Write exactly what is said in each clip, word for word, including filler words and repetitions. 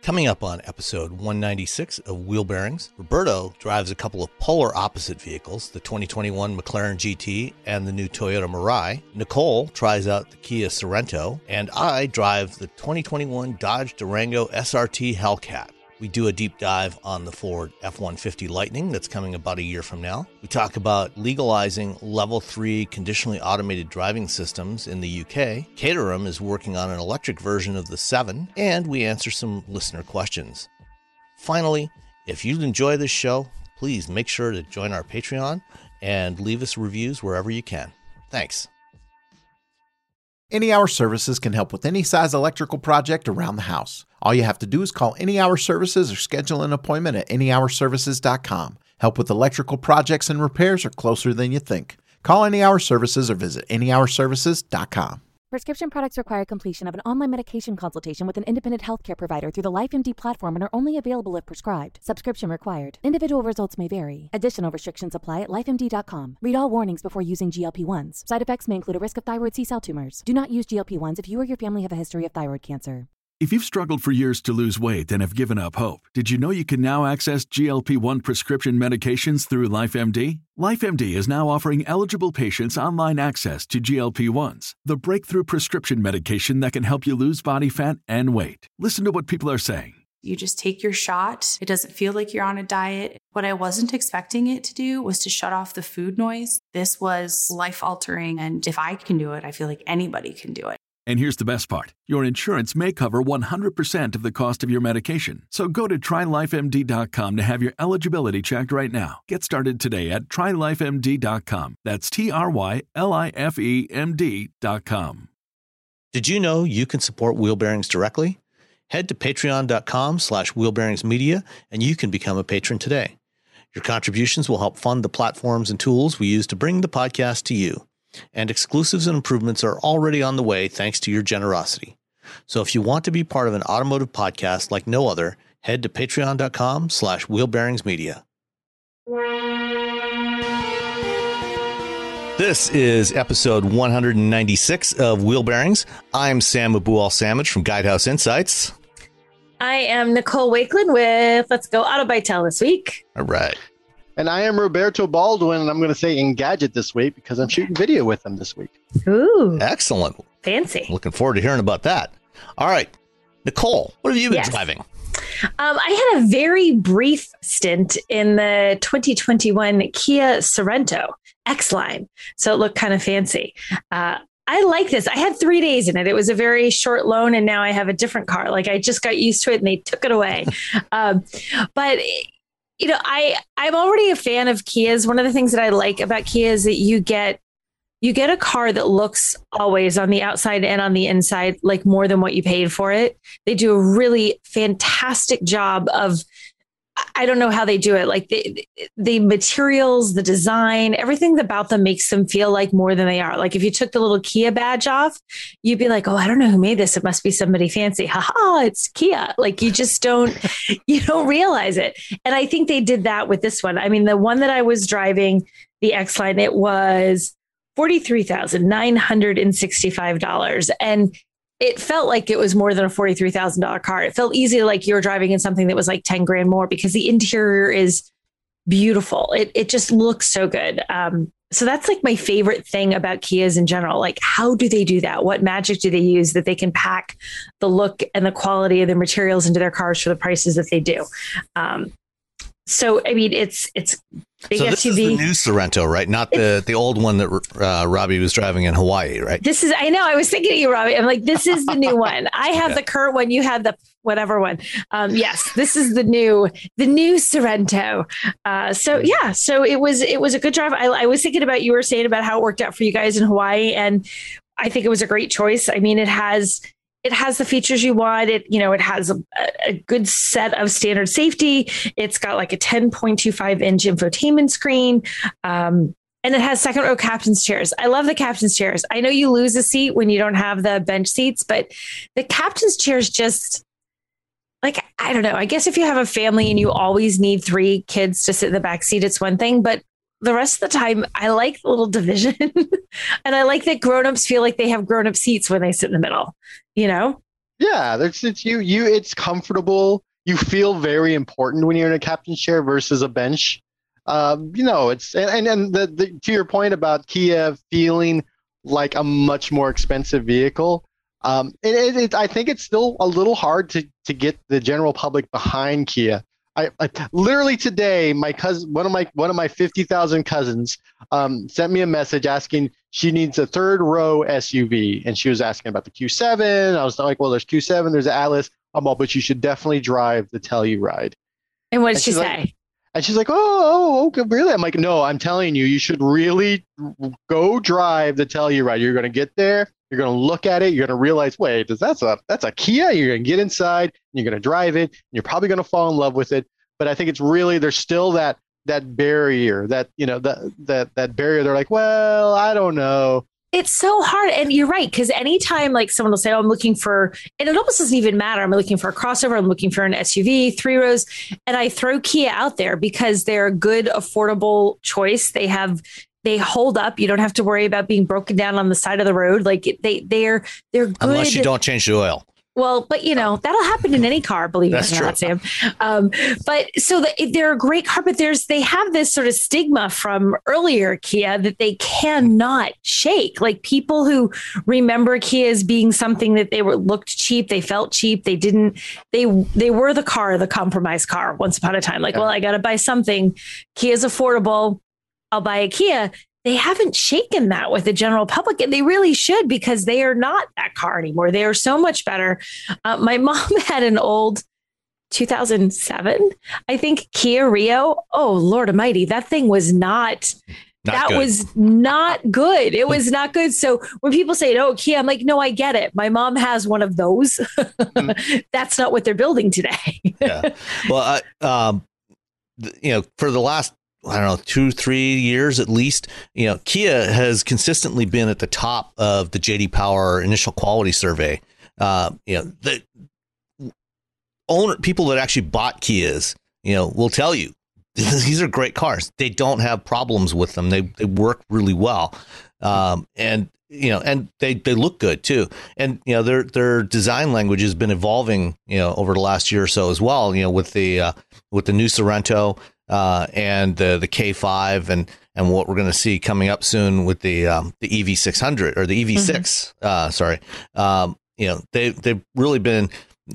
Coming up on episode one ninety-six of Wheel Bearings, Roberto drives a couple of polar opposite vehicles, the twenty twenty-one McLaren G T and the new Toyota Mirai. Nicole tries out the Kia Sorento, and I drive the twenty twenty-one Dodge Durango S R T Hellcat. We do a deep dive on the Ford F one fifty Lightning that's coming about a year from now. We talk about legalizing level three conditionally automated driving systems in the U K. Caterham is working on an electric version of the seven, and we answer some listener questions. Finally, if you enjoy this show, please make sure to join our Patreon and leave us reviews wherever you can. Thanks. Any Hour Services can help with any size electrical project around the house. All you have to do is call Any Hour Services or schedule an appointment at any hour services dot com. Help with electrical projects and repairs are closer than you think. Call Any Hour Services or visit any hour services dot com. Prescription products require completion of an online medication consultation with an independent healthcare provider through the LifeMD platform and are only available if prescribed. Subscription required. Individual results may vary. Additional restrictions apply at life M D dot com. Read all warnings before using G L P one s. Side effects may include a risk of thyroid C-cell tumors. Do not use G L P one s if you or your family have a history of thyroid cancer. If you've struggled for years to lose weight and have given up hope, did you know you can now access G L P one prescription medications through LifeMD? LifeMD is now offering eligible patients online access to G L P one s, the breakthrough prescription medication that can help you lose body fat and weight. Listen to what people are saying. You just take your shot. It doesn't feel like you're on a diet. What I wasn't expecting it to do was to shut off the food noise. This was life-altering, and if I can do it, I feel like anybody can do it. And here's the best part. Your insurance may cover one hundred percent of the cost of your medication. So go to try life M D dot com to have your eligibility checked right now. Get started today at try life M D dot com. That's T R Y L I F E M D dot com. Did you know you can support Wheel Bearings directly? Head to patreon dot com slash wheelbearingsmedia and you can become a patron today. Your contributions will help fund the platforms and tools we use to bring the podcast to you. And exclusives and improvements are already on the way thanks to your generosity. So if you want to be part of an automotive podcast like no other, head to patreon dot com slash wheelbearingsmedia. This is episode one ninety-six of Wheel Bearings. I'm Sam Abual-Samaj from Guidehouse Insights. I am Nicole Wakeland with Let's Go Auto By Tel this week. All right. And I am Roberto Baldwin, and I'm going to say Engadget this week because I'm shooting video with them this week. Ooh. Excellent. Fancy. Looking forward to hearing about that. All right. Nicole, what have you been yes. driving? Um, I had a very brief stint in the twenty twenty-one Kia Sorento X-Line, so it looked kind of fancy. Uh, I like this. I had three days in it. It was a very short loan, and now I have a different car. Like, I just got used to it, and they took it away. um, but... You know, I, I'm already a fan of Kias. One of the things that I like about Kia is that you get you get a car that looks always on the outside and on the inside like more than what you paid for it. They do a really fantastic job of, I don't know how they do it. Like the, the materials, the design, everything about them makes them feel like more than they are. Like if you took the little Kia badge off, you'd be like, oh, I don't know who made this. It must be somebody fancy. Ha ha, it's Kia. Like you just don't, you don't realize it. And I think they did that with this one. I mean, the one that I was driving, the X-Line, it was forty-three thousand nine hundred sixty-five dollars. And it felt like it was more than a forty-three thousand dollars car. It felt easy, like you were driving in something that was like ten grand more because the interior is beautiful. It it just looks so good. Um, so that's like my favorite thing about Kias in general. Like, how do they do that? What magic do they use that they can pack the look and the quality of the materials into their cars for the prices that they do? Um, so, I mean, it's it's big so this S U V. Is the new Sorento, right? Not the, the old one that uh, Robbie was driving in Hawaii, right? This is, I know, I was thinking of you, Robbie. I'm like, this is the new one. I have yeah. the current one. You have the whatever one. Um, yes, this is the new, the new Sorento. Uh, so yeah, so it was, it was a good drive. I, I was thinking about, you were saying about how it worked out for you guys in Hawaii. And I think it was a great choice. I mean, it has, It has the features you want. It, you know, it has a, a good set of standard safety. It's got like a ten point two five inch infotainment screen. Um, and it has second row captain's chairs. I love the captain's chairs. I know you lose a seat when you don't have the bench seats, but the captain's chairs just like, I don't know. I guess if you have a family and you always need three kids to sit in the back seat, it's one thing, but the rest of the time, I like the little division. And I like that grownups feel like they have grown-up seats when they sit in the middle, you know? Yeah, there's it's you you it's comfortable. You feel very important when you're in a captain's chair versus a bench. Um, you know, it's and and the, the to your point about Kia feeling like a much more expensive vehicle. Um, it, it, it, I think it's still a little hard to to get the general public behind Kia. I, I literally today, my cousin, one of my one of my fifty thousand cousins, um, sent me a message asking she needs a third row S U V, and she was asking about the Q seven. I was like, well, there's Q seven, there's the Atlas. I'm all, but you should definitely drive the Telluride. And what did And she she's say? like- And she's like, oh, oh, okay, really? I'm like, no, I'm telling you, you should really go drive the Telluride. You're going to get there. You're going to look at it. You're going to realize, wait, that's a that's a Kia. You're going to get inside. You're going to drive it. And you're probably going to fall in love with it. But I think it's really there's still that that barrier, that you know that that that barrier. They're like, well, I don't know. It's so hard. And you're right. Because anytime like someone will say, oh, I'm looking for, and it almost doesn't even matter. I'm looking for a crossover. I'm looking for an S U V, three rows. And I throw Kia out there because they're a good, affordable choice. They have, they hold up. You don't have to worry about being broken down on the side of the road. Like they, they're, they're good. Unless you don't change the oil. Well, but you know, that'll happen in any car, believe it or not, Sam. Um, but so the, they're a great car, but there's, they have this sort of stigma from earlier Kia that they cannot shake. Like people who remember Kia as being something that they were looked cheap, they felt cheap, they didn't, they, they were the car, the compromise car once upon a time. Like, yeah. well, I got to buy something. Kia's affordable. I'll buy a Kia. They haven't shaken that with the general public, and they really should, because they are not that car anymore. They are so much better. Uh, my mom had an old two thousand seven, I think, Kia Rio. Oh, Lord Almighty, that thing was not, not that good. was not good. It was not good. So when people say, oh, Kia, I'm like, no, I get it. My mom has one of those. Mm-hmm. That's not what they're building today. Yeah. Well, I, um, you know, for the last, I don't know, two, three years at least, you know, Kia has consistently been at the top of the J D Power initial quality survey. Uh, you know, the owner, people that actually bought Kias, you know, will tell you these are great cars. They don't have problems with them. They they work really well. Um, and, you know, and they, they look good too. And, you know, their, their design language has been evolving, you know, over the last year or so as well, you know, with the, uh, with the new Sorento, uh, and the, the K five and, and what we're going to see coming up soon with the, um, the E V six hundred or the E V six, mm-hmm. uh, sorry. Um, you know, they, they've really been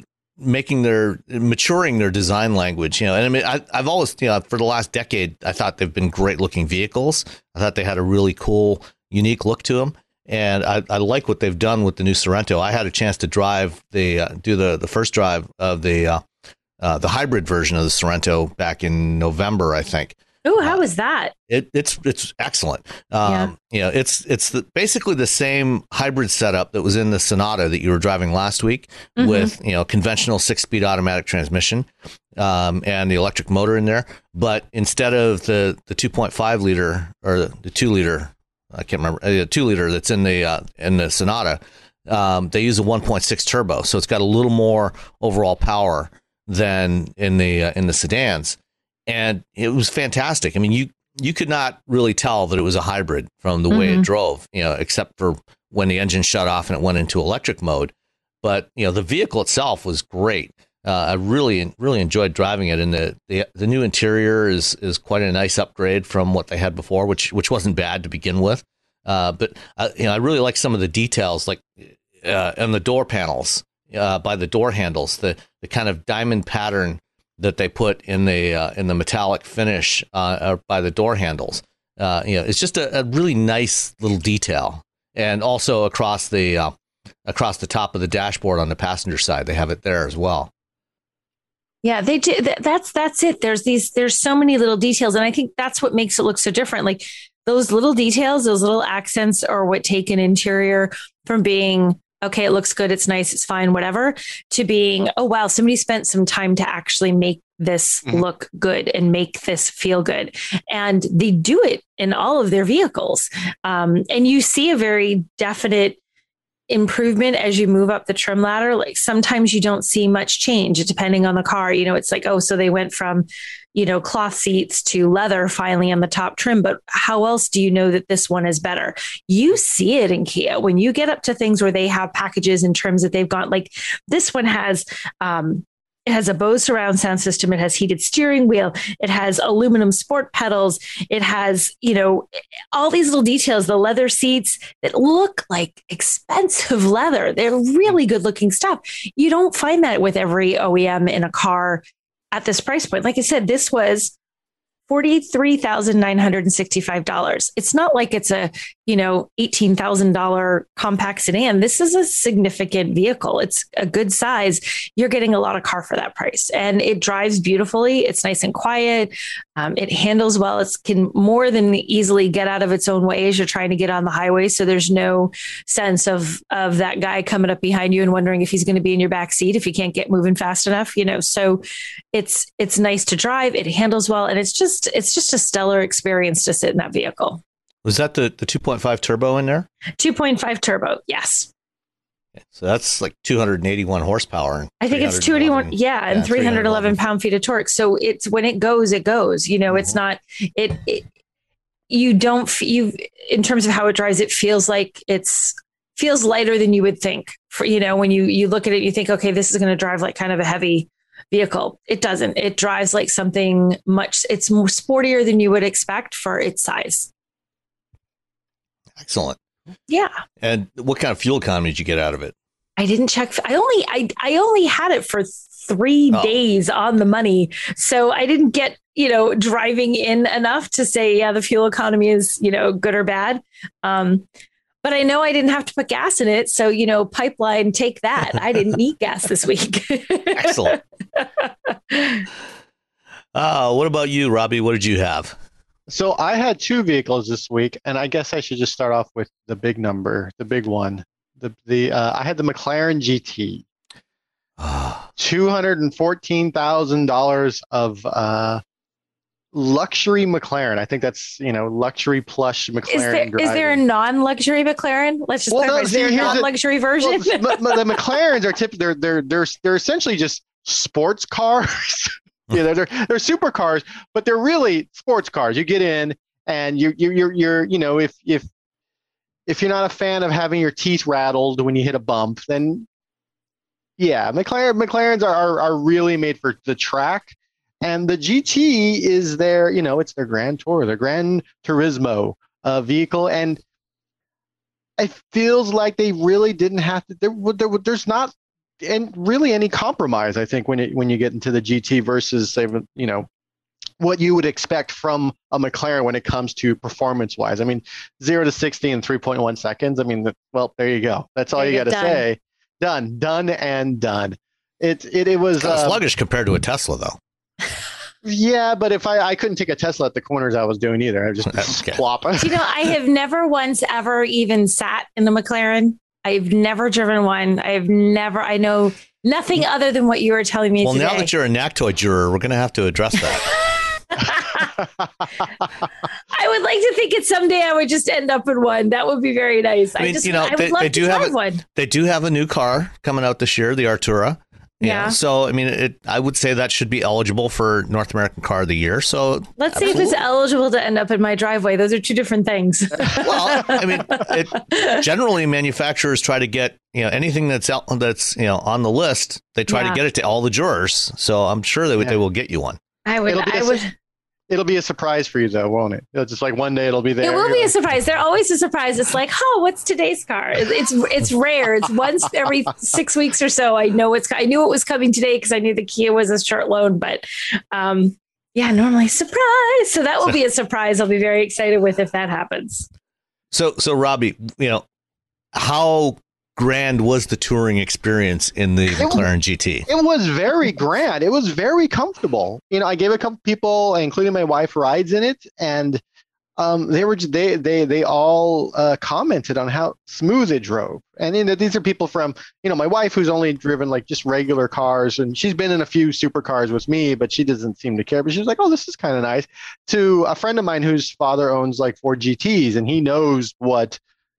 making their, maturing their design language, you know, and I mean, I, I've always, you know, for the last decade, I thought they've been great looking vehicles. I thought they had a really cool, unique look to them. And I, I like what they've done with the new Sorento. I had a chance to drive the, uh, do the, the first drive of the, uh, uh, the hybrid version of the Sorento back in November, I think. Oh, how was that? It, it's it's excellent. Um, yeah. You know, it's it's the, basically the same hybrid setup that was in the Sonata that you were driving last week, mm-hmm. with, you know, conventional six-speed automatic transmission, um, and the electric motor in there. But instead of the the two point five liter or the, the two liter, I can't remember, the uh, two liter that's in the uh, in the Sonata, um, they use a one point six turbo, so it's got a little more overall power than in the uh, in the sedans. And it was fantastic. I mean, you you could not really tell that it was a hybrid from the way mm-hmm. it drove, you know, except for when the engine shut off and it went into electric mode. But, you know, the vehicle itself was great. Uh, I really, really enjoyed driving it. And the, the the new interior is is quite a nice upgrade from what they had before, which which wasn't bad to begin with. Uh, but, uh, you know, I really like some of the details, like uh, on the door panels, uh, by the door handles, the the kind of diamond pattern that they put in the uh, in the metallic finish uh, by the door handles. Uh, you know, it's just a, a really nice little detail, and also across the uh, across the top of the dashboard on the passenger side, they have it there as well. Yeah, they do. That's that's it. There's these. There's so many little details, and I think that's what makes it look so different. Like those little details, those little accents, are what take an interior from being, okay, it looks good, it's nice, it's fine, whatever, to being, oh, wow, somebody spent some time to actually make this mm-hmm. look good and make this feel good. And they do it in all of their vehicles. Um, and you see a very definite improvement as you move up the trim ladder. Like sometimes you don't see much change depending on the car. You know, it's like, oh, so they went from, you know, cloth seats to leather finally on the top trim. But how else do you know that this one is better? You see it in Kia when you get up to things where they have packages and trims that they've got. Like this one has, um, it has a Bose surround sound system. It has heated steering wheel. It has aluminum sport pedals. It has, you know, all these little details, the leather seats that look like expensive leather. They're really good looking stuff. You don't find that with every O E M in a car at this price point. Like I said, this was forty-three thousand nine hundred sixty-five dollars. It's not like it's a, you know, eighteen thousand dollars compact sedan. This is a significant vehicle. It's a good size. You're getting a lot of car for that price, and it drives beautifully. It's nice and quiet. Um, it handles well. It can more than easily get out of its own way as you're trying to get on the highway. So there's no sense of, of that guy coming up behind you and wondering if he's going to be in your back seat if you can't get moving fast enough, you know. So it's, it's nice to drive. It handles well. And it's just, it's just a stellar experience to sit in that vehicle. Was that the, the two point five turbo in there? two point five turbo. Yes. So that's like two hundred eighty-one horsepower. I think it's two eighty-one. Yeah. And yeah, three hundred eleven pound feet of torque. So it's when it goes, it goes, you know, mm-hmm. It's not, it, it, you don't, you, in terms of how it drives, it feels like it's feels lighter than you would think for, you know, when you, you look at it, you think, okay, this is going to drive like kind of a heavy vehicle. It doesn't. It drives like something much, it's more sportier than you would expect for its size. Excellent. Yeah. And what kind of fuel economy did you get out of it? I didn't check. I only, I, I only had it for three oh. days on the money. So I didn't get, you know, driving in enough to say, yeah, the fuel economy is, you know, good or bad. Um, But I know I didn't have to put gas in it. So, you know, pipeline, take that. I didn't need gas this week. Excellent. Uh, what about you, Robbie? What did you have? So I had two vehicles this week, and I guess I should just start off with the big number, the big one. The the uh, I had the McLaren G T. two hundred fourteen thousand dollars of uh, luxury McLaren. I think that's, you know, luxury plush McLaren. Is there, is there a non-luxury McLaren? Let's just well, clarify. No, is there a non-luxury a, version? Well, the McLarens are typically they're they're they're they're essentially just sports cars. Yeah, they're, they're they're supercars, but they're really sports cars. You get in and you you you're you're you know, if if if you're not a fan of having your teeth rattled when you hit a bump, then yeah, McLaren McLarens are are, are really made for the track. And the G T is their, you know, it's their Grand Tour, their Gran Turismo uh, vehicle. And it feels like they really didn't have to, there, there, there's not and really any compromise, I think, when it, when you get into the G T versus, say, you know, what you would expect from a McLaren when it comes to performance wise. I mean, zero to sixty in three point one seconds. I mean, well, there you go. That's all you got to say. Done, done and done. It, it, it was uh, sluggish compared to a Tesla, though. Yeah, but if I, I couldn't take a Tesla at the corners I was doing either. I was just okay. Plopping. You know, I have never once ever even sat in the McLaren. I've never driven one. I've never, I know nothing other than what you were telling me well, today. Well, now that you're a NACTOY juror, we're going to have to address that. I would like to think it someday I would just end up in one. That would be very nice. I, mean, I just, you know, I would they, love they to do drive have a, one. They do have a new car coming out this year, the Artura. Yeah. Know, so, I mean, it, I would say that should be eligible for North American Car of the Year. So let's absolutely. see if it's eligible to end up in my driveway. Those are two different things. Well, I mean, it, generally manufacturers try to get, you know, anything that's out, that's, you know, on the list, they try yeah. to get it to all the jurors. So I'm sure they, yeah. they will get you one. I would, I would. It'll be a surprise for you, though, won't it? It's just like one day it'll be there. It will be a surprise. They're always a surprise. It's like, oh, what's today's car? It's it's rare. It's once every six weeks or so. I know it's. I knew it was coming today because I knew the Kia was a short loan. But um, yeah, normally surprise. So that will be a surprise. I'll be very excited with if that happens. So so Robbie, you know, how grand was the touring experience in the it McLaren was, G T? It was very grand. It was very comfortable. You know, I gave a couple people, including my wife, rides in it, and um, they were they they they all uh, commented on how smooth it drove. And you know, these are people from, you know, my wife, who's only driven like just regular cars, and she's been in a few supercars with me, but she doesn't seem to care. But she was like, "Oh, this is kind of nice." To a friend of mine whose father owns like four G Ts, and he knows what,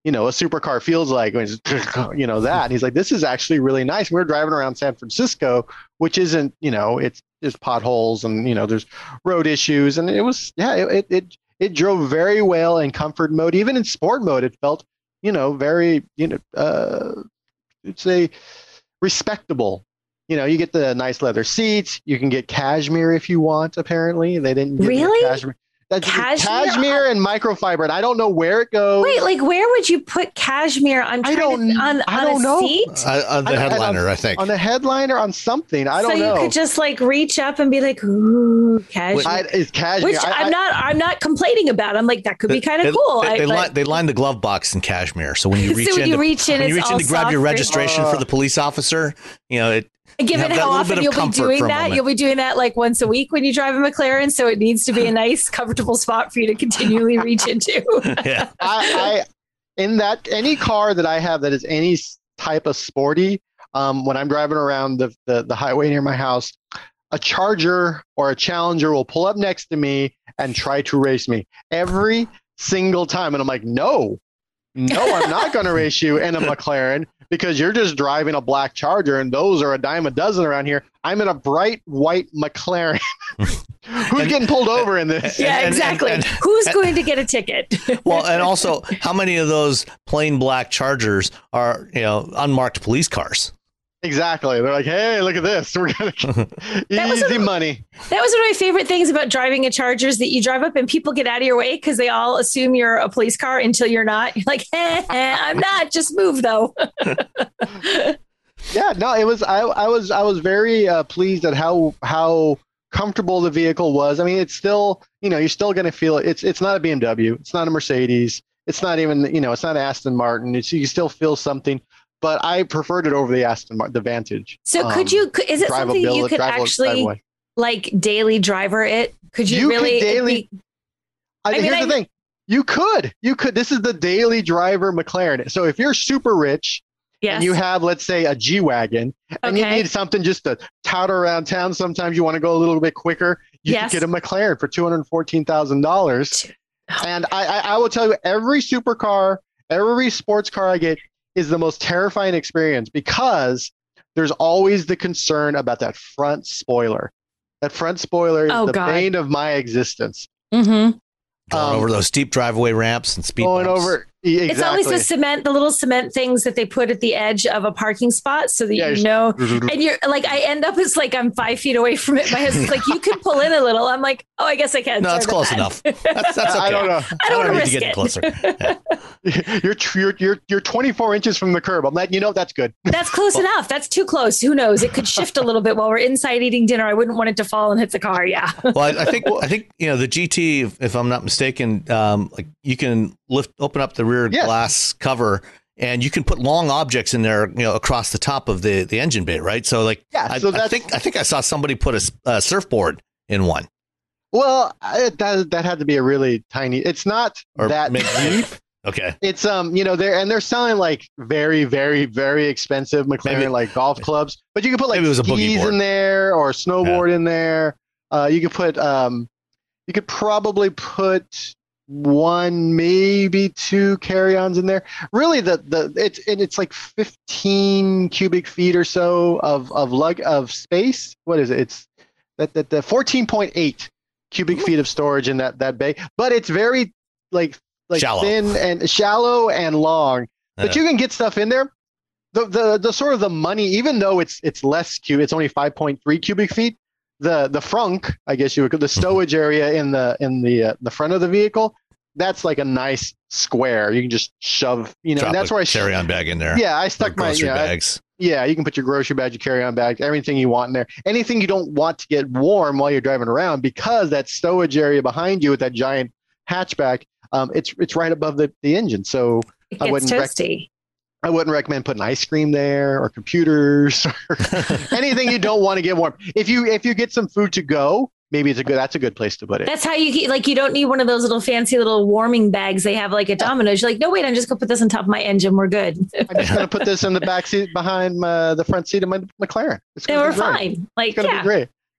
you know, a supercar feels like, you know, that. And he's like, this is actually really nice. We were driving around San Francisco, which isn't, you know, it's there's potholes and, you know, there's road issues. And it was, yeah, it it it drove very well in comfort mode. Even in sport mode, it felt, you know, very, you know, uh, it's a respectable. You know, you get the nice leather seats. You can get cashmere if you want. Apparently, they didn't give really me cashmere. That's cashmere, cashmere and microfiber, and I don't know where it goes. Wait, like where would you put cashmere on? I don't. To, on, I on don't a know. Seat? Uh, on the I, headliner, I, I think. On the headliner, on something. I don't so know. So you could just like reach up and be like, "Ooh, cashmere." I, it's cashmere. Which I, I'm I, not. I'm not complaining about. I'm like that could be kind of cool. They, I, they, but, line, they line the glove box in cashmere, so when you reach so when in, you to, reach in, when you it's reach in to all grab your soft. registration Uh, for the police officer, you know it. Given that how little bit often of you'll be comfort for doing a that, moment. you'll be doing that like once a week when you drive a McLaren. So it needs to be a nice, comfortable spot for you to continually reach into. Yeah. I, I, in that any car that I have that is any type of sporty, um, when I'm driving around the, the the highway near my house, a Charger or a Challenger will pull up next to me and try to race me every single time, and I'm like, no, no, I'm not going to race you in a McLaren. Because you're just driving a black Charger, and those are a dime a dozen around here. I'm in a bright white McLaren. Who's and, getting pulled over in this? Yeah, and, exactly. and, and, Who's going to get a ticket? Well, and also, how many of those plain black Chargers are, you know, unmarked police cars? Exactly. They're like, hey, look at this. We're gonna easy money. That was one of my favorite things about driving a Charger is that you drive up and people get out of your way because they all assume you're a police car until you're not. You're like, eh, eh, I'm not. Just move, though. Yeah, no, it was. I, I was. I was very uh, pleased at how how comfortable the vehicle was. I mean, it's still, you know, you're still going to feel it. It's it's not a B M W. It's not a Mercedes. It's not even, you know, it's not Aston Martin. It's you still feel something. But I preferred it over the Aston Martin, the Vantage. So um, could you, is it something you could drive, actually drive like daily driver it? Could you, you really? Could daily, be, I, I mean, here's I, the thing. You could, you could, this is the daily driver McLaren. So if you're super rich yes. and you have, let's say, a G-Wagon and okay. you need something just to tout around town, sometimes you want to go a little bit quicker, you yes. can get a McLaren for two hundred fourteen thousand dollars. And I, I, I will tell you, every supercar, every sports car I get, is the most terrifying experience because there's always the concern about that front spoiler. That front spoiler is oh, the God. bane of my existence. Mm-hmm. Going Um, over those steep driveway ramps and speed Going bumps. over, exactly. It's always the cement, the little cement things that they put at the edge of a parking spot so that Yeah, you know. And you're like, I end up, it's like I'm five feet away from it. My husband's like, you can pull in a little. I'm like, oh, I guess I can. No, Sorry that's about close that. enough. That's, that's okay. I don't know. I don't want to need risk to get it. closer. Yeah. You're, you're you're you're twenty-four inches from the curb. I'm letting you know that's good. That's close enough. That's too close. Who knows? It could shift a little bit while we're inside eating dinner. I wouldn't want it to fall and hit the car. Yeah. Well, I, I think I think you know the G T, if, if I'm not mistaken, um, like you can lift, open up the rear Yes. glass cover, and you can put long objects in there, you know, across the top of the, the engine bay, right? So, like, Yeah, I, so I that's- think I think I saw somebody put a, s- a surfboard in one, Well, I, that that had to be a really tiny. It's not or that maybe- deep. Okay, It's um, you know, they're and they're selling like very, very, very expensive McLaren Maybe- like golf clubs, but you can put like Maybe it was a boogie skis board. in there or a snowboard in there. Uh, you could put um, you could probably put one, maybe two carry-ons in there. Really, the the it's and it's like fifteen cubic feet or so of of lug of space. What is it? It's that that the fourteen point eight cubic feet of storage in that that bay, but it's very like like Shallow. thin and shallow and long. But Yeah. you can get stuff in there. The the the sort of the money, even though it's it's less cu, it's only five point three cubic feet. The the frunk, I guess you would, the stowage area in the in the uh, the front of the vehicle, that's like a nice square. You can just shove, you know. Drop And that's a where I sh- carry-on bag in there. Yeah, I Or stuck my grocery yeah, I- bags. yeah. You can put your grocery bag, your carry-on bag, everything you want in there. Anything you don't want to get warm while you're driving around, because that stowage area behind you with that giant hatchback, um, it's it's right above the, the engine. So It I gets wouldn't rec- toasty. I wouldn't recommend putting ice cream there or computers or anything you don't want to get warm. If you if you get some food to go, maybe it's a good that's a good place to put it. That's how you get, like, you don't need one of those little fancy little warming bags they have like at Domino's. You're like, no, wait, I'm just going to put this on top of my engine. We're good. I'm just gonna put this in the back seat behind my, the front seat of my McLaren. It's And gonna we're be great. fine. Like, It's gonna yeah. be great.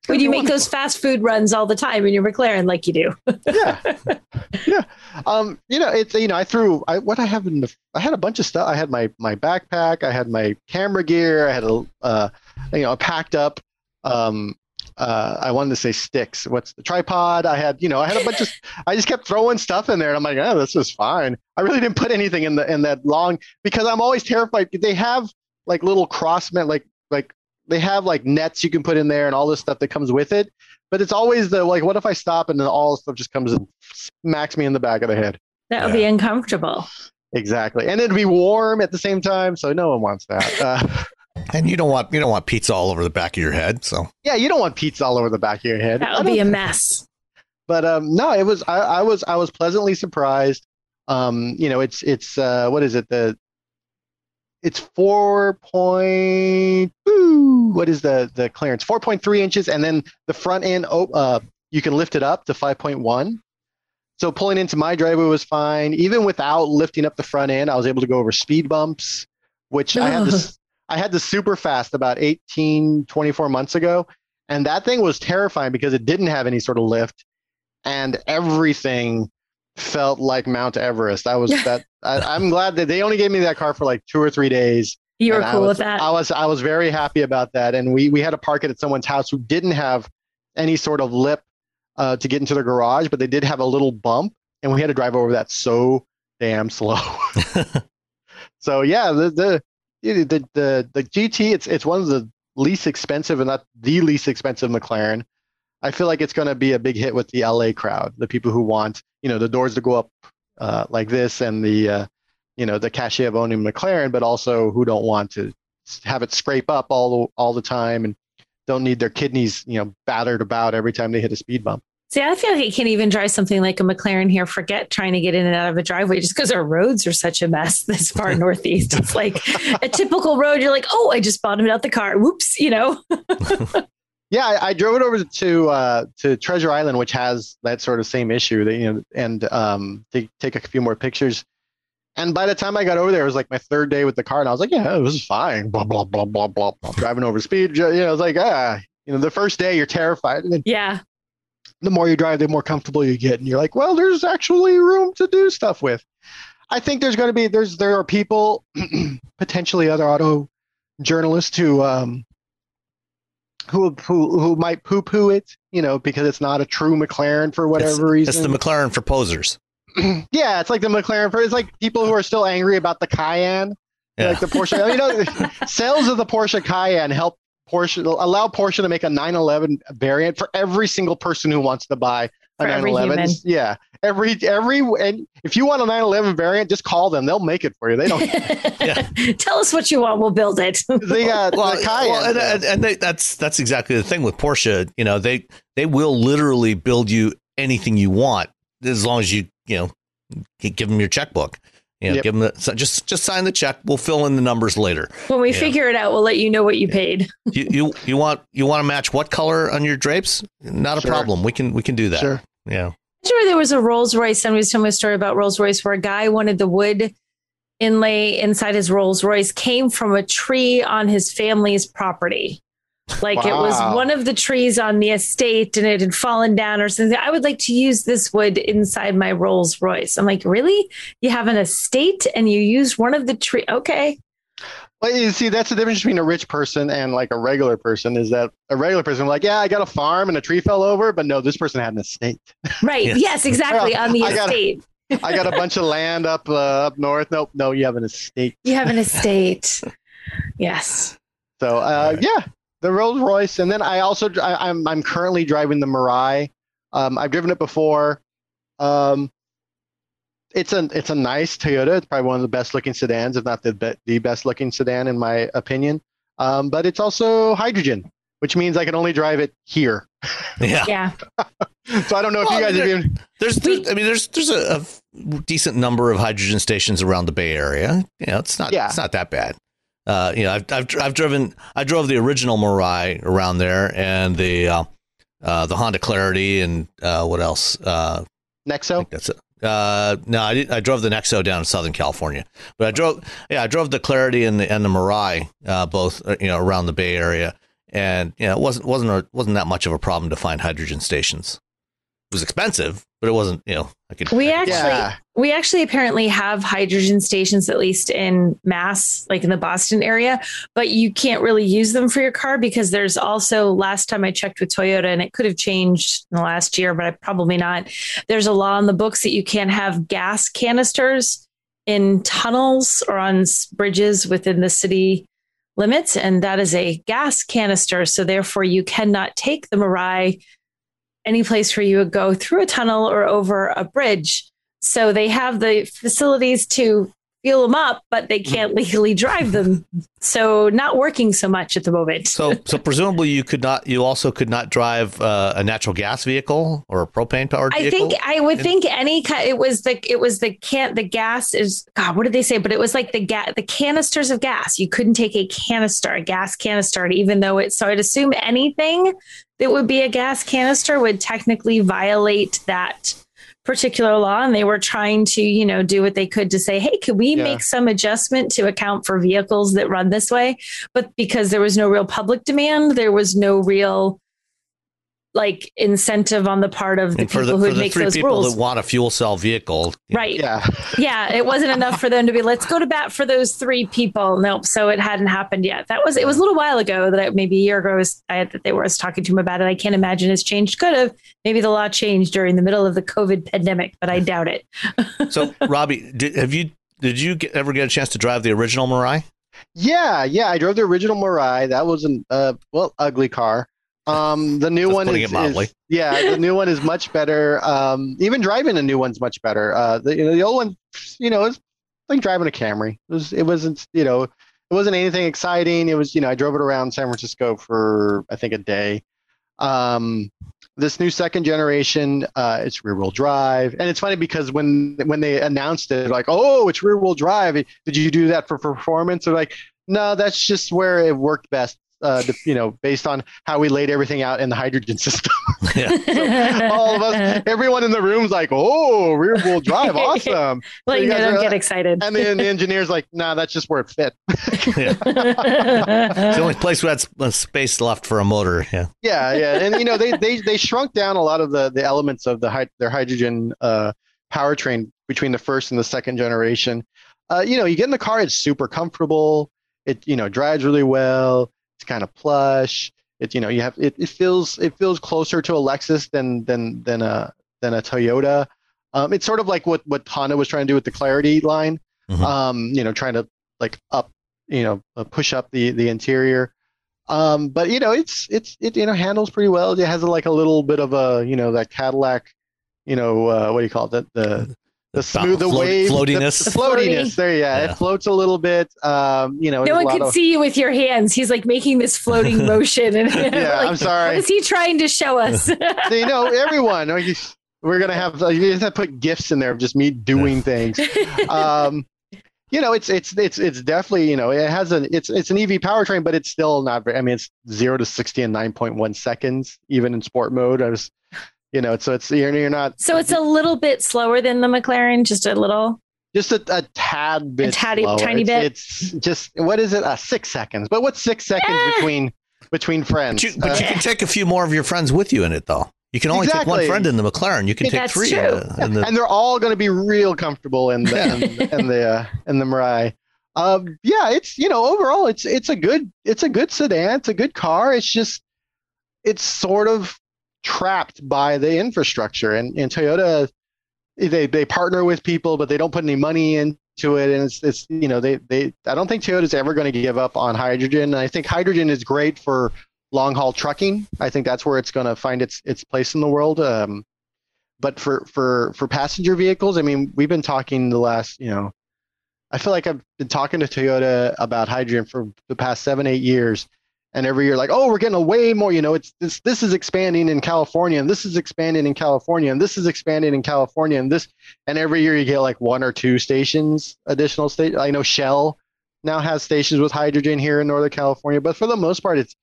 When you make those fast food runs all the time in your McLaren, like you do. yeah, yeah. Um, you know, it's you know, I threw I what I have in the I had a bunch of stuff. I had my my backpack. I had my camera gear. I had a uh, you know, packed up. Um, uh, I wanted to say sticks. What's the tripod? I had you know, I had a bunch of. I just kept throwing stuff in there, and I'm like, oh, this is fine. I really didn't put anything in the in that long because I'm always terrified. They have like little crossmen, like like. They have like nets you can put in there and all this stuff that comes with it. But it's always the like, what if I stop and then all the stuff just comes and smacks me in the back of the head? That would yeah. be uncomfortable. Exactly. And it'd be warm at the same time. So no one wants that. Uh, and you don't want you don't want pizza all over the back of your head. So yeah, you don't want pizza all over the back of your head. That would be a mess. But um, no, it was I, I was I was pleasantly surprised. Um, you know, it's it's uh, what is it? The It's four point. Ooh, what is the the clearance? four point three inches, and then the front end. Oh, uh, you can lift it up to five point one. So pulling into my driveway was fine, even without lifting up the front end. I was able to go over speed bumps, which I had this. I had this super fast about eighteen, twenty-four months ago, and that thing was terrifying because it didn't have any sort of lift, and everything felt like Mount Everest. I was that. I, I'm glad that they only gave me that car for like two or three days. You were cool was, with that. I was. I was very happy about that. And we we had to park it at someone's house who didn't have any sort of lip uh, to get into their garage, but they did have a little bump, and we had to drive over that so damn slow. So yeah, the the the the the G T. It's it's one of the least expensive, and not the least expensive McLaren. I feel like it's going to be a big hit with the L A crowd, the people who want, you know, the doors to go up uh, like this and the, uh, you know, the cachet of owning McLaren, but also who don't want to have it scrape up all the, all the time and don't need their kidneys, you know, battered about every time they hit a speed bump. See, I feel like I can't even drive something like a McLaren here. Forget trying to get in and out of a driveway just because our roads are such a mess this far northeast. It's like a typical road. You're like, oh, I just bottomed out the car. Whoops, you know. Yeah, I, I drove it over to uh, to Treasure Island, which has that sort of same issue. That, you know, and um, to take a few more pictures. And by the time I got over there, it was like my third day with the car, and I was like, "Yeah, it was fine." Blah blah blah blah blah. blah. Driving over speed, you know, I was like, ah, you know, the first day you're terrified, and then yeah, the more you drive, the more comfortable you get, and you're like, well, there's actually room to do stuff with. I think there's going to be there's there are people, potentially other auto journalists who um. Who, who who might poo-poo it, you know, because it's not a true McLaren for whatever it's, reason. It's the McLaren for posers. Yeah, it's like the McLaren for, it's like people who are still angry about the Cayenne, yeah. Like the Porsche. You know, sales of the Porsche Cayenne help Porsche allow Porsche to make a nine eleven variant for every single person who wants to buy a nine eleven. Yeah, every every and if you want a nine eleven variant, just call them. They'll make it for you. They don't. Yeah. Tell us what you want. We'll build it. They got well, the Cayenne, well, and, and, and they, that's that's exactly the thing with Porsche. You know, they they will literally build you anything you want as long as you you know give them your checkbook. You know, yep. Give them the, so just just sign the check. We'll fill in the numbers later. When we figure know. it out, we'll let you know what you yeah. paid. you, you you want you want to match what color on your drapes? Not a sure. problem. We can we can do that. Sure. Yeah. Sure. There was a Rolls Royce. Somebody was telling me a story about Rolls Royce where a guy wanted the wood inlay inside his Rolls Royce came from a tree on his family's property. Like wow. It was one of the trees on the estate and it had fallen down or something. I would like to use this wood inside my Rolls Royce. I'm like, really? You have an estate and you use one of the tree? Okay. Well, you see, that's the difference between a rich person and like a regular person is that a regular person like, yeah, I got a farm and a tree fell over, but no, this person had an estate. Right. Yes, yes exactly. On the I estate. Got a, I got a bunch of land up uh, up north. Nope. No, you have an estate. You have an estate. Yes. So, uh, yeah. The Rolls Royce, and then I also I, I'm I'm currently driving the Mirai. Um, I've driven it before. Um, it's a it's a nice Toyota. It's probably one of the best looking sedans, if not the be, the best looking sedan in my opinion. Um, but it's also hydrogen, which means I can only drive it here. Yeah. Yeah. So I don't know if well, you guys there, have even. There's, there's I mean there's there's a, a decent number of hydrogen stations around the Bay Area. You know, it's not yeah. it's not that bad. Uh, you know, I've, I've I've driven I drove the original Mirai around there and the uh, uh, the Honda Clarity and uh, what else? Uh, Nexo. That's it. Uh, no, I did, I drove the Nexo down in Southern California, but I drove yeah I drove the Clarity and the and the Mirai uh, both you know around the Bay Area, And you know, it wasn't wasn't a, wasn't that much of a problem to find hydrogen stations. It was expensive, but it wasn't, you know, I could. We I could, actually, Yeah. we actually apparently have hydrogen stations, at least in Mass, like in the Boston area, but you can't really use them for your car because there's also, last time I checked with Toyota, and it could have changed in the last year, but I probably not. There's a law in the books that you can't have gas canisters in tunnels or on s- bridges within the city limits. And that is a gas canister. So therefore you cannot take the Mirai any place where you would go through a tunnel or over a bridge. So they have the facilities to fuel them up, but they can't legally drive them. So not working so much at the moment. So, so presumably you could not. You also could not drive uh, a natural gas vehicle or a propane powered I vehicle. think I would think any kind. It was the it was the can the gas is God. What did they say? But it was like the gas the canisters of gas. You couldn't take a canister, a gas canister, even though it's. So I'd assume anything that would be a gas canister would technically violate that particular law, and they were trying to, you know, do what they could to say, hey, could we Yeah. make some adjustment to account for vehicles that run this way? But because there was no real public demand, there was no real like incentive on the part of the and for people the, who for would the make three those people rules. that want a fuel cell vehicle, you know, Right. Yeah. Yeah. It wasn't enough for them to be, let's go to bat for those three people. Nope. So it hadn't happened yet. That was, it was a little while ago that I, maybe a year ago I was, I had, that they were I was talking to him about it. I can't imagine it's changed. Could have. Maybe the law changed during the middle of the COVID pandemic, but I doubt it. So, Robbie, did, have you did you get, ever get a chance to drive the original Mirai? Yeah, yeah. I drove the original Mirai. That was an uh, well, ugly car. Um, the new That's one putting is, it mildly. is yeah, the new one is much better. Um, even driving the new one's much better. Uh, the you know, the old one, you know, it's like driving a Camry. It was it wasn't you know it wasn't anything exciting. It was you know I drove it around San Francisco for I think a day. Um, this new second generation, uh, it's rear wheel drive, and it's funny because when when they announced it, like, oh, it's rear wheel drive. Did you do that for performance? Or like, no, that's just where it worked best. Uh, the, you know, based on how we laid everything out in the hydrogen system. Yeah. All of us, everyone in the room's like, oh, rear wheel drive, awesome. Well, So you know, guys don't are get like- excited. And then the engineer's like, nah, that's just where it fit. Yeah. It's the only place we had s- space left for a motor. Yeah. Yeah, yeah, and you know they they they shrunk down a lot of the the elements of the hy- their hydrogen uh, powertrain between the first and the second generation. Uh, you know, you get in the car, it's super comfortable. It you know drives really well. It's kind of plush. It you know you have it, it feels it feels closer to a Lexus than than than a than a Toyota. Um, it's sort of like what what Honda was trying to do with the Clarity line. Mhm. Um, you know, trying to like up you know uh, push up the the interior. Um, but you know, it's it's it you know handles pretty well. It has like a little bit of a you know that Cadillac, you know uh, what do you call it? The the, the smooth the Float- wave floatiness. the, the floatiness. There, yeah, Yeah. it floats a little bit. Um, you know, No there's a one lot could of- see you with your hands. He's like making this floating motion. And Yeah, like, I'm sorry. What is he trying to show us? So, you know, everyone. like, We're gonna have like, you have to put gifs in there of just me doing things. Um, you know, it's it's it's it's definitely you know it has an it's it's an E V powertrain, but it's still not very. I mean, it's zero to sixty in nine point one seconds, even in sport mode. I was, you know, so it's you're, you're not So it's a little bit slower than the McLaren, just a little. just a, a tad bit, tatty- slower. tiny it's, bit? It's just what is it? Uh, six seconds. But what's six seconds Eh. between between friends? But you, but Uh, you can take a few more of your friends with you in it, though. You can only take one Exactly. friend in the McLaren. You can take That's three. true. In the, in the, and they're all going to be real comfortable in the in, in the uh, in the Mirai. Um, yeah, it's you know overall it's it's a good it's a good sedan. It's a good car. It's just it's sort of trapped by the infrastructure, and and Toyota they they partner with people, but they don't put any money into it, and it's it's you know they they I don't think Toyota's ever going to give up on hydrogen. And I think hydrogen is great for long haul trucking. I think that's where it's going to find its its place in the world. Um, but for for for passenger vehicles, I mean, we've been talking the last you know. I feel like I've been talking to Toyota about hydrogen for the past seven, eight years. And every year, like, oh, we're getting a way more, you know, it's this, this is expanding in California, and this is expanding in California, and this is expanding in California, and this, and every year you get like one or two stations, additional state. I know Shell now has stations with hydrogen here in Northern California, but for the most part, it's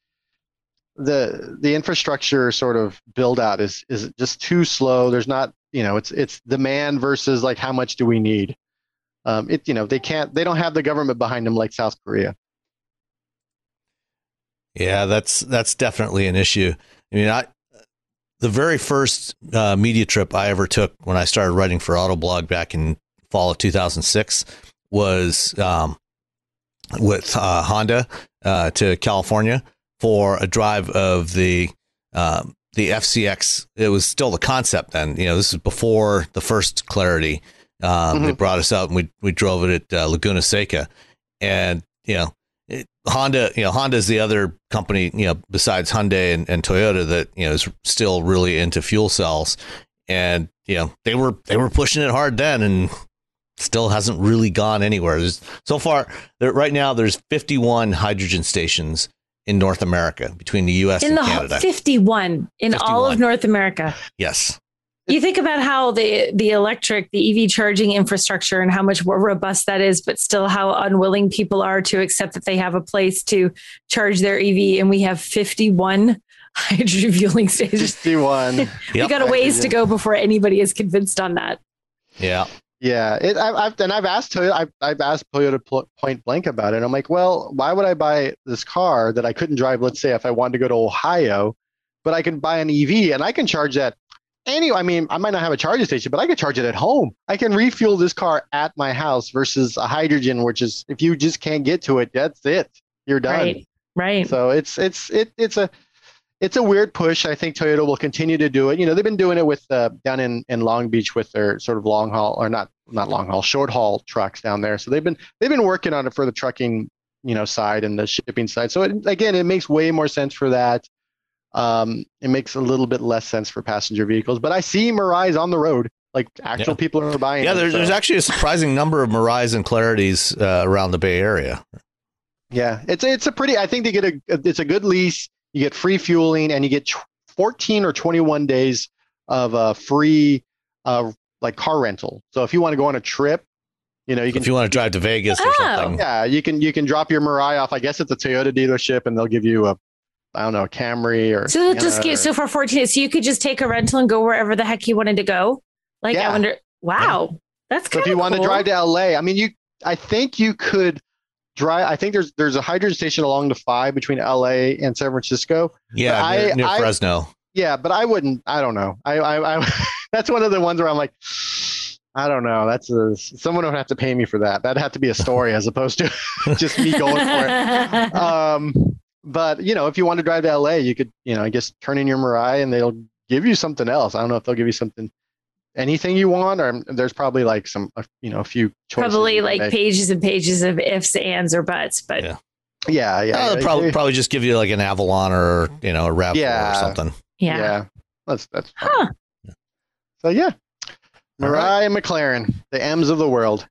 the, the infrastructure sort of build out is, is just too slow. There's not, you know, it's, it's demand versus like, how much do we need? Um, it, you know, they can't, they don't have the government behind them like South Korea. Yeah, that's that's definitely an issue. I mean, I the very first uh, media trip I ever took when I started writing for Autoblog back in fall of two thousand six was um, with uh, Honda uh, to California for a drive of the um, the F C X. It was still the concept then. You know, this is before the first Clarity. Um, mm-hmm. They brought us out and we we drove it at uh, Laguna Seca, and you know. It, Honda, you know, Honda is the other company, you know, besides Hyundai and, and Toyota that, you know, is still really into fuel cells. And, you know, they were they were pushing it hard then and still hasn't really gone anywhere. There's, so far, there, right now, there's fifty-one hydrogen stations in North America between the U S in and the Canada. fifty-one in fifty-one. All of North America. Yes. You think about how the, the electric, the E V charging infrastructure and how much more robust that is, but still how unwilling people are to accept that they have a place to charge their E V. And we have fifty-one hydrogen fueling stations. fifty-one. We Yep. got a ways to go before anybody is convinced on that. Yeah. Yeah. It, I, I've, and I've asked Toyota, I've, I've asked Toyota point blank about it. I'm like, well, why would I buy this car that I couldn't drive, let's say, if I wanted to go to Ohio, but I can buy an E V and I can charge that. Anyway, I mean, I might not have a charging station, but I could charge it at home. I can refuel this car at my house versus a hydrogen, which is if you just can't get to it, that's it. You're done. Right. Right. So it's it's it it's a it's a weird push. I think Toyota will continue to do it. You know, they've been doing it with uh, down in, in Long Beach with their sort of long haul or not not long haul, short haul trucks down there. So they've been they've been working on it for the trucking, you know, side and the shipping side. So it, again, it makes way more sense for that. Um, it makes a little bit less sense for passenger vehicles, but I see Mirais on the road, like actual yeah. people are buying. Yeah, them, there's, so. there's actually a surprising number of Mirais and Clarities uh, around the Bay Area. Yeah, it's it's a pretty. I think they get a it's a good lease. You get free fueling, and you get fourteen or twenty-one days of uh, free uh, like car rental. So if you want to go on a trip, you know, you can. If you want to drive to Vegas or Oh. something, Yeah, you can you can drop your Mirai off. I guess it's a Toyota dealership, and they'll give you a. I don't know, a Camry or So they'll just get, so for fourteen days, so you could just take a rental and go wherever the heck you wanted to go. Like Yeah. I wonder, wow, that's So kind if of you want cool. to drive to L A, I mean, you, I think you could drive. I think there's there's a hydrogen station along the five between L A and San Francisco. yeah, But near, I- near I- Fresno. Yeah, but I wouldn't. I don't know. I, I, I that's one of the ones where I'm like, I don't know. That's a, someone would have to pay me for that. That'd have to be a story as opposed to just me going for it. Um, but you know, if you want to drive to L A, you could, you know, I guess turn in your Mirai and they'll give you something else. I don't know if they'll give you something, anything you want, or there's probably like some, uh, you know, a few choices. Probably you can like make. pages and pages of ifs, ands, or buts. But Yeah. Yeah, yeah. Uh, yeah. probably probably just give you like an Avalon or you know a RAV four Yeah. or something. yeah. Yeah, that's that's. fine. Huh. So yeah, All Mirai right. and McLaren, the M's of the world.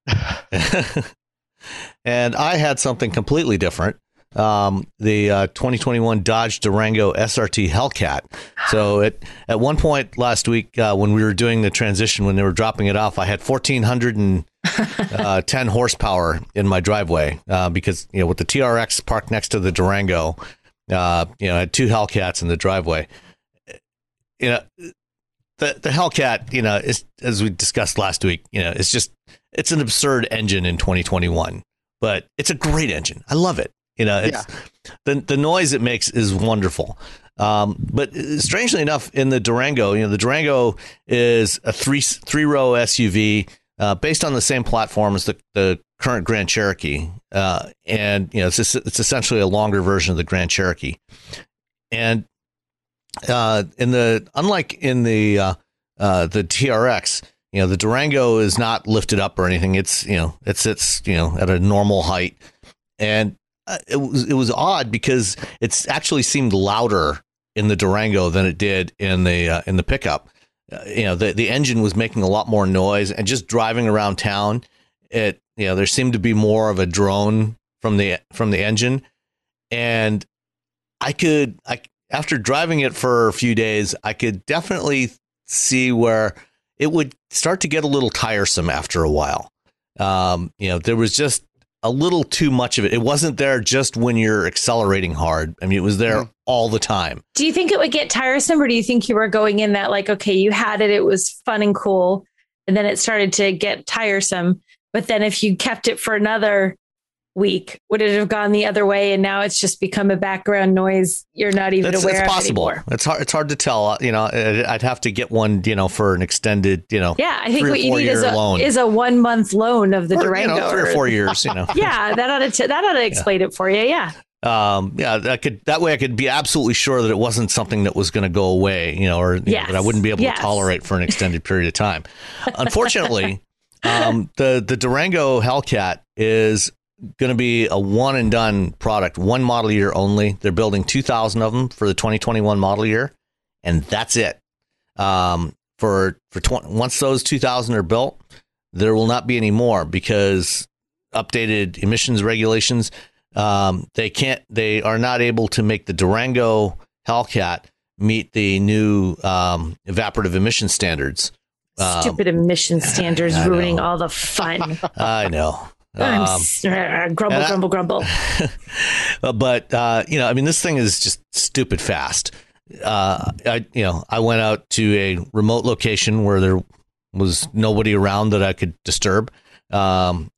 And I had something completely different. Um, the uh, twenty twenty-one Dodge Durango S R T Hellcat. So it, at one point last week, uh, when we were doing the transition, when they were dropping it off, I had one thousand four hundred ten horsepower in my driveway uh, because, you know, with the T R X parked next to the Durango, uh, you know, I had two Hellcats in the driveway. You know, the the Hellcat, you know, is, as we discussed last week, you know, it's just, it's an absurd engine in twenty twenty-one, but it's a great engine. I love it. You know, it's, the the noise it makes is wonderful. Um, but strangely enough, in the Durango, you know, the Durango is a three three row S U V uh, based on the same platform as the, the current Grand Cherokee, uh, and you know, it's just, it's essentially a longer version of the Grand Cherokee. And uh, in the unlike in the uh, uh, the T R X, you know, the Durango is not lifted up or anything. It's you know, it sits you know at a normal height, and Uh, it was it was odd because it's actually seemed louder in the Durango than it did in the uh, in the pickup. Uh, you know, the the engine was making a lot more noise, and just driving around town, it you know there seemed to be more of a drone from the from the engine, and I could I after driving it for a few days, I could definitely see where it would start to get a little tiresome after a while. Um, you know, there was just a little too much of it. It wasn't there just when you're accelerating hard. I mean, it was there mm-hmm. all the time. Do you think it would get tiresome, or do you think you were going in that like, okay, you had it, it was fun and cool, and then it started to get tiresome. But then if you kept it for another week? Would it have gone the other way, and now it's just become a background noise you're not even it's, aware it's of possible. anymore? It's hard. It's hard to tell. You know, I'd have to get one. You know, for an extended. You know, yeah. I think three what or you four need year is a loan. is a one month loan of the or, Durango, you know, three or four years. You know, yeah, that ought to t- that ought to explain yeah. it for you. Yeah. Um, yeah, that could that way I could be absolutely sure that it wasn't something that was going to go away, you know, or you yes. know, that I wouldn't be able yes. to tolerate for an extended period of time. Unfortunately, um, the the Durango Hellcat is going to be a one and done product, one model year only. They're building two thousand of them for the twenty twenty-one model year, and that's it. Um, for for tw- once those two thousand are built, there will not be any more because updated emissions regulations. Um, they can't, they are not able to make the Durango Hellcat meet the new um, evaporative emission standards. Stupid um, emission standards I ruining know. all the fun. I know. I'm Um, s- uh, grumble, I, grumble, grumble. but, uh, you know, I mean, this thing is just stupid fast. Uh, I, you know, I went out to a remote location where there was nobody around that I could disturb. Um,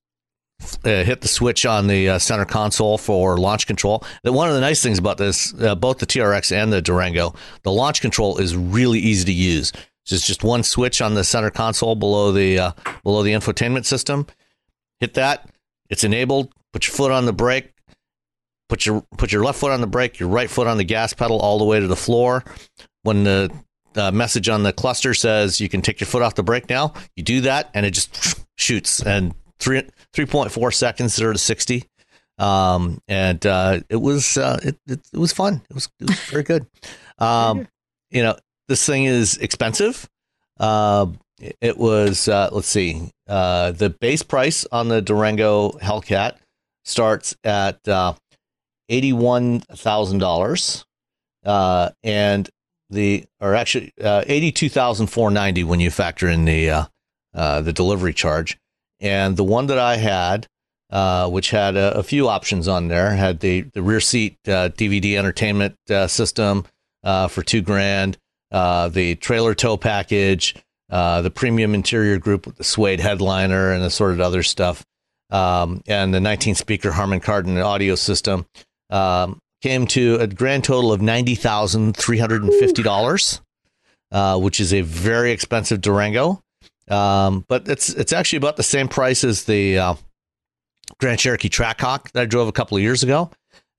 Uh, hit the switch on the uh, center console for launch control. That one of the nice things about this, uh, both the T R X and the Durango, the launch control is really easy to use. It's just one switch on the center console below the uh, below the infotainment system. Hit that, it's enabled. Put your foot on the brake. Put your put your left foot on the brake, your right foot on the gas pedal, all the way to the floor. When the uh, message on the cluster says you can take your foot off the brake now, you do that, and it just shoots and three. three point four seconds, zero to sixty. Um, and, uh, it was, uh, it, it, it was fun. It was, it was very good. Um, you know, this thing is expensive. Uh, it was, uh, let's see, uh, the base price on the Durango Hellcat starts at, uh, eighty-one thousand dollars. Uh, and the, or actually, uh, eighty-two thousand four hundred ninety when you factor in the, uh, uh, the delivery charge. And the one that I had, uh, which had a, a few options on there, had the, the rear seat uh, D V D entertainment uh, system uh, for two grand, uh, the trailer tow package, uh, the premium interior group with the suede headliner and assorted other stuff, um, and the nineteen speaker Harman Kardon audio system, um, came to a grand total of ninety thousand three hundred fifty dollars, uh, which is a very expensive Durango. Um, but it's it's actually about the same price as the uh, Grand Cherokee Trackhawk that I drove a couple of years ago.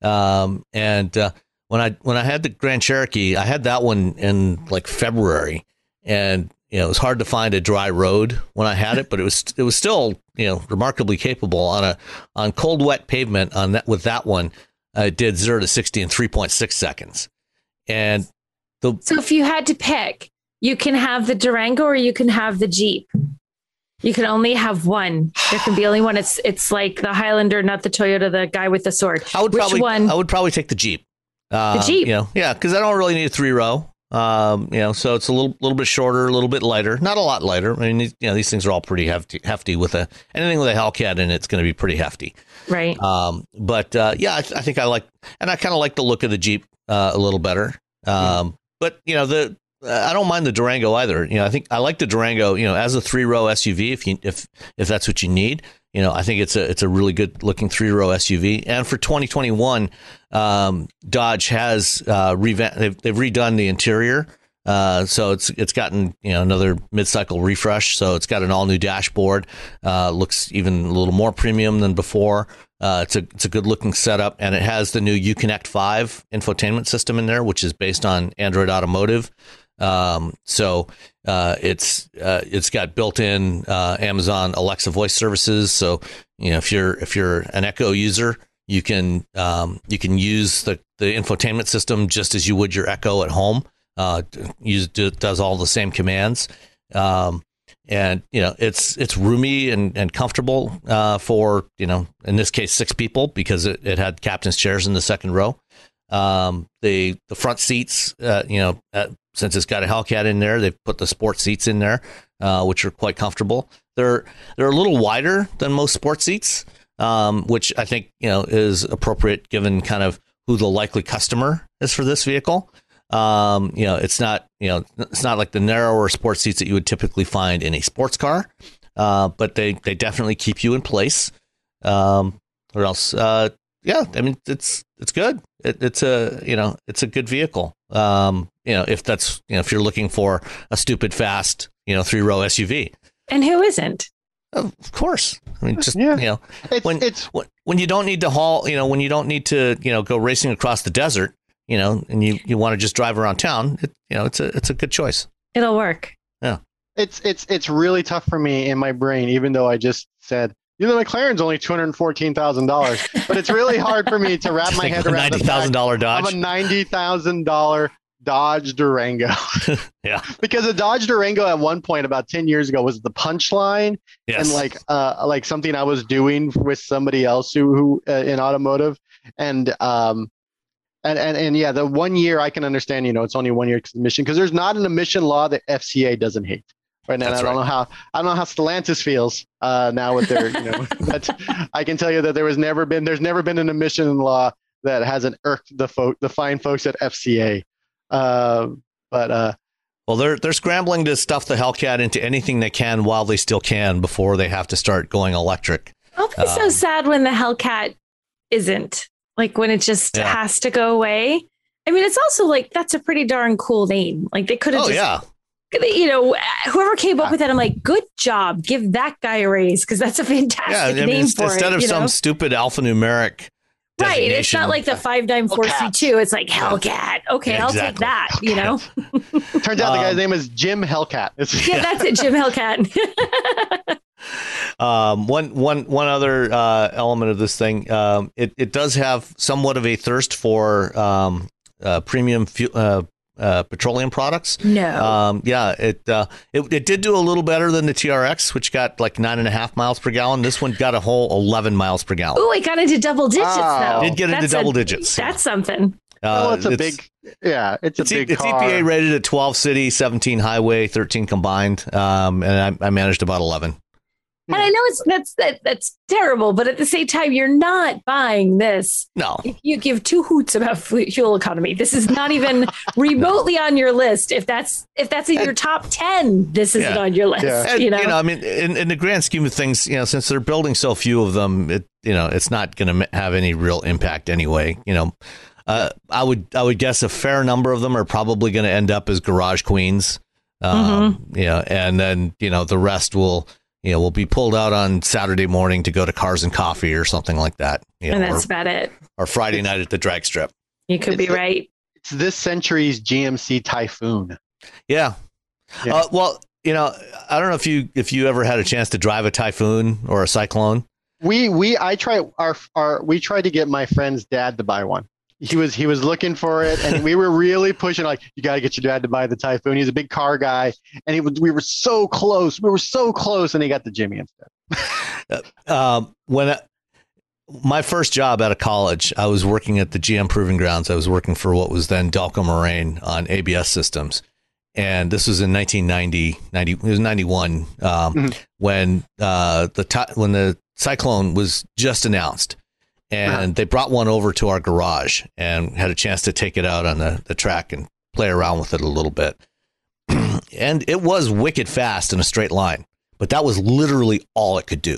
Um, and uh, when I when I had the Grand Cherokee, I had that one in like February, and you know it was hard to find a dry road when I had it, but it was it was still you know remarkably capable on a on cold wet pavement. On that with that one, I did zero to sixty in three point six seconds. And the so if you had to pick. You can have the Durango or you can have the Jeep. You can only have one. There can be only one. It's it's like the Highlander, not the Toyota, the guy with the sword. I would Which probably one? I would probably take the Jeep. Um, the Jeep. You know, yeah, because I don't really need a three row. Um, you know, so it's a little little bit shorter, a little bit lighter. Not a lot lighter. I mean, you know, these things are all pretty hefty. Hefty with a anything with a Hellcat in it's going to be pretty hefty. Right. Um, but uh, yeah, I, th- I think I like, and I kind of like the look of the Jeep uh, a little better. Um, yeah. But you know the. I don't mind the Durango either. You know, I think I like the Durango, you know, as a three row S U V. If you, if, if that's what you need, you know, I think it's a, it's a really good looking three row S U V. And for twenty twenty-one, um, Dodge has, uh, revamped, they've, they've redone the interior. Uh, so it's, it's gotten, you know, another mid cycle refresh. So it's got an all new dashboard, uh, looks even a little more premium than before. Uh, it's a, it's a good looking setup, and it has the new Uconnect five infotainment system in there, which is based on Android Automotive. Um, so, uh, it's, uh, it's got built-in, uh, Amazon Alexa voice services. So, you know, if you're, if you're an Echo user, you can, um, you can use the, the infotainment system just as you would your Echo at home. Uh, use, does all the same commands. Um, and, you know, it's, it's roomy and, and comfortable, uh, for, you know, in this case, six people because it, it had captain's chairs in the second row. Um, the, the front seats, uh, you know, uh, since it's got a Hellcat in there, they've put the sports seats in there, uh, which are quite comfortable. They're they're a little wider than most sports seats, um, which I think you know is appropriate given kind of who the likely customer is for this vehicle. Um, you know, it's not you know it's not like the narrower sports seats that you would typically find in a sports car, uh, but they they definitely keep you in place. Um, Or else, uh, yeah, I mean, it's it's good. It, it's a you know, it's a good vehicle. Um, you know, if that's you know, if you're looking for a stupid fast, you know, three row S U V. And who isn't? Of course. I mean, just Yeah. you know, It's- when it's- when when you don't need to haul, you know, when you don't need to, you know, go racing across the desert, you know, and you, you want to just drive around town, it, you know, it's a it's a good choice. It'll work. Yeah. It's it's it's really tough for me in my brain, even though I just said, you know, the McLaren's only two hundred fourteen thousand dollars, but it's really hard for me to wrap Just my think head of a around the ninety thousand dollar fact Dodge. of a ninety thousand dollar Dodge Durango. Yeah. Because the Dodge Durango at one point about ten years ago was the punchline, Yes. and like uh like something I was doing with somebody else who who uh, in automotive, and um and, and and yeah, the one year I can understand, you know, it's only one year emission because there's not an emission law that F C A doesn't hate. Right now, That's I don't right. know how I don't know how Stellantis feels uh, now with their, you know, but I can tell you that there was never been there's never been an emission law that hasn't irked the folk the fine folks at F C A. Uh, but uh, Well, they're they're scrambling to stuff the Hellcat into anything they can while they still can before they have to start going electric. I'll be so Um, sad when the Hellcat isn't, like when it just Yeah. has to go away. I mean, it's also like that's a pretty darn cool name. Like they could have Oh just, yeah, you know, whoever came up with it, I'm like, good job, give that guy a raise because that's a fantastic yeah. I mean, name ins- for instead it. of you some know? stupid alphanumeric. Right, it's designation. not like the five nine four C two. It's like Hellcat. Okay, Yeah, I'll take exactly. that. You know, turns out the guy's Um, name is Jim Hellcat. It's, yeah, that's it, Jim Hellcat. Um, one, one, one other uh, element of this thing, um, it, it does have somewhat of a thirst for um, uh, premium fu- uh, uh, petroleum products. No. Um, yeah, it, uh, it it did do a little better than the T R X, which got like nine and a half miles per gallon. This one got a whole eleven miles per gallon. Oh, it got into double digits Wow. though. Did get into That's double a- digits. That's something. Uh, oh, it's a big, yeah, it's a It's, e- big it's car. E P A rated at twelve city, seventeen highway, thirteen combined, um, and I, I managed about eleven. And I know it's that's that, that's terrible, but at the same time, you're not buying this No, if you give two hoots about fu- fuel economy. This is not even remotely on your list. If that's if that's in your top ten, this isn't Yeah. on your list. Yeah. And, You know, I mean, in, in the grand scheme of things, you know, since they're building so few of them, it you know, it's not going to have any real impact anyway. You know, uh, I would I would guess a fair number of them are probably going to end up as garage queens. Um, Mm-hmm. You know, and then you know the rest will you know will be pulled out on Saturday morning to go to Cars and Coffee or something like that. You know, and that's or, about it. or Friday night at the drag strip. You could be It's- right. It's this century's G M C Typhoon. Yeah. Yeah. Uh, well, you know, I don't know if you if you ever had a chance to drive a Typhoon or a Cyclone. We we I try our our we tried to get my friend's dad to buy one. He was he was looking for it, and we were really pushing like, you got to get your dad to buy the Typhoon. He's a big car guy, and he was we were so close. We were so close, and he got the Jimmy instead. Um, when I, my first job out of college, I was working at the G M Proving Grounds. I was working for what was then Delco Moraine on A B S systems. And this was in nineteen ninety, ninety it was ninety-one, um, Mhm. when uh, the ty- when the Cyclone was just announced. And Uh-huh. they brought one over to our garage and had a chance to take it out on the, the track and play around with it a little bit. And it was wicked fast in a straight line. But that was literally all it could do.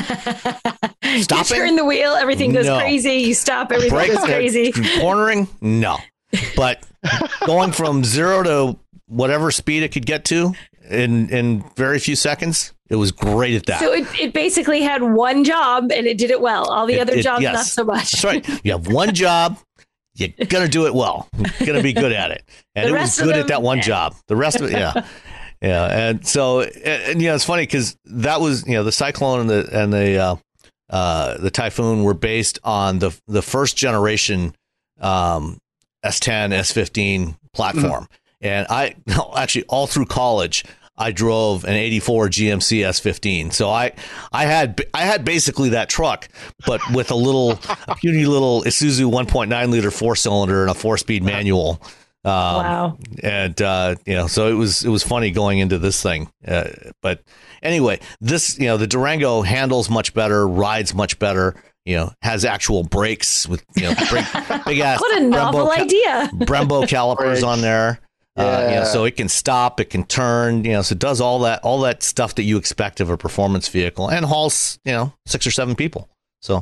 You Stopping? turn the wheel, everything goes No. crazy. You stop, everything Brake- goes crazy. Cornering? No. But going from zero to whatever speed it could get to in in very few seconds, it was great at that. So it, it basically had one job and it did it well. All the It- other it- jobs, yes. not so much. That's right. You have one job. You're going to do it well. You're going to be good at it. And The it was rest of good them, at that one eh. job. The rest of it, yeah. Yeah. And so, and, and you know, it's funny because that was, you know, the Cyclone and the, and the, uh, uh, the Typhoon were based on the, the first generation, um, S ten, S fifteen platform. Mm-hmm. And I, no, actually all through college, I drove an eighty-four G M C S fifteen. So I, I had, I had basically that truck, but with a little, a puny little Isuzu one point nine liter four cylinder and a four speed manual. Um, Wow. And, uh, you know, so it was, it was funny going into this thing. Uh, but anyway, this, you know, the Durango handles much better, rides much better, you know, has actual brakes with, you know, brake, big ass What a novel Brembo ca- idea. Brembo calipers Brakes. on there. Uh, you know, Yeah. so it can stop, it can turn, you know, so it does all that, all that stuff that you expect of a performance vehicle and hauls, you know, six or seven people. So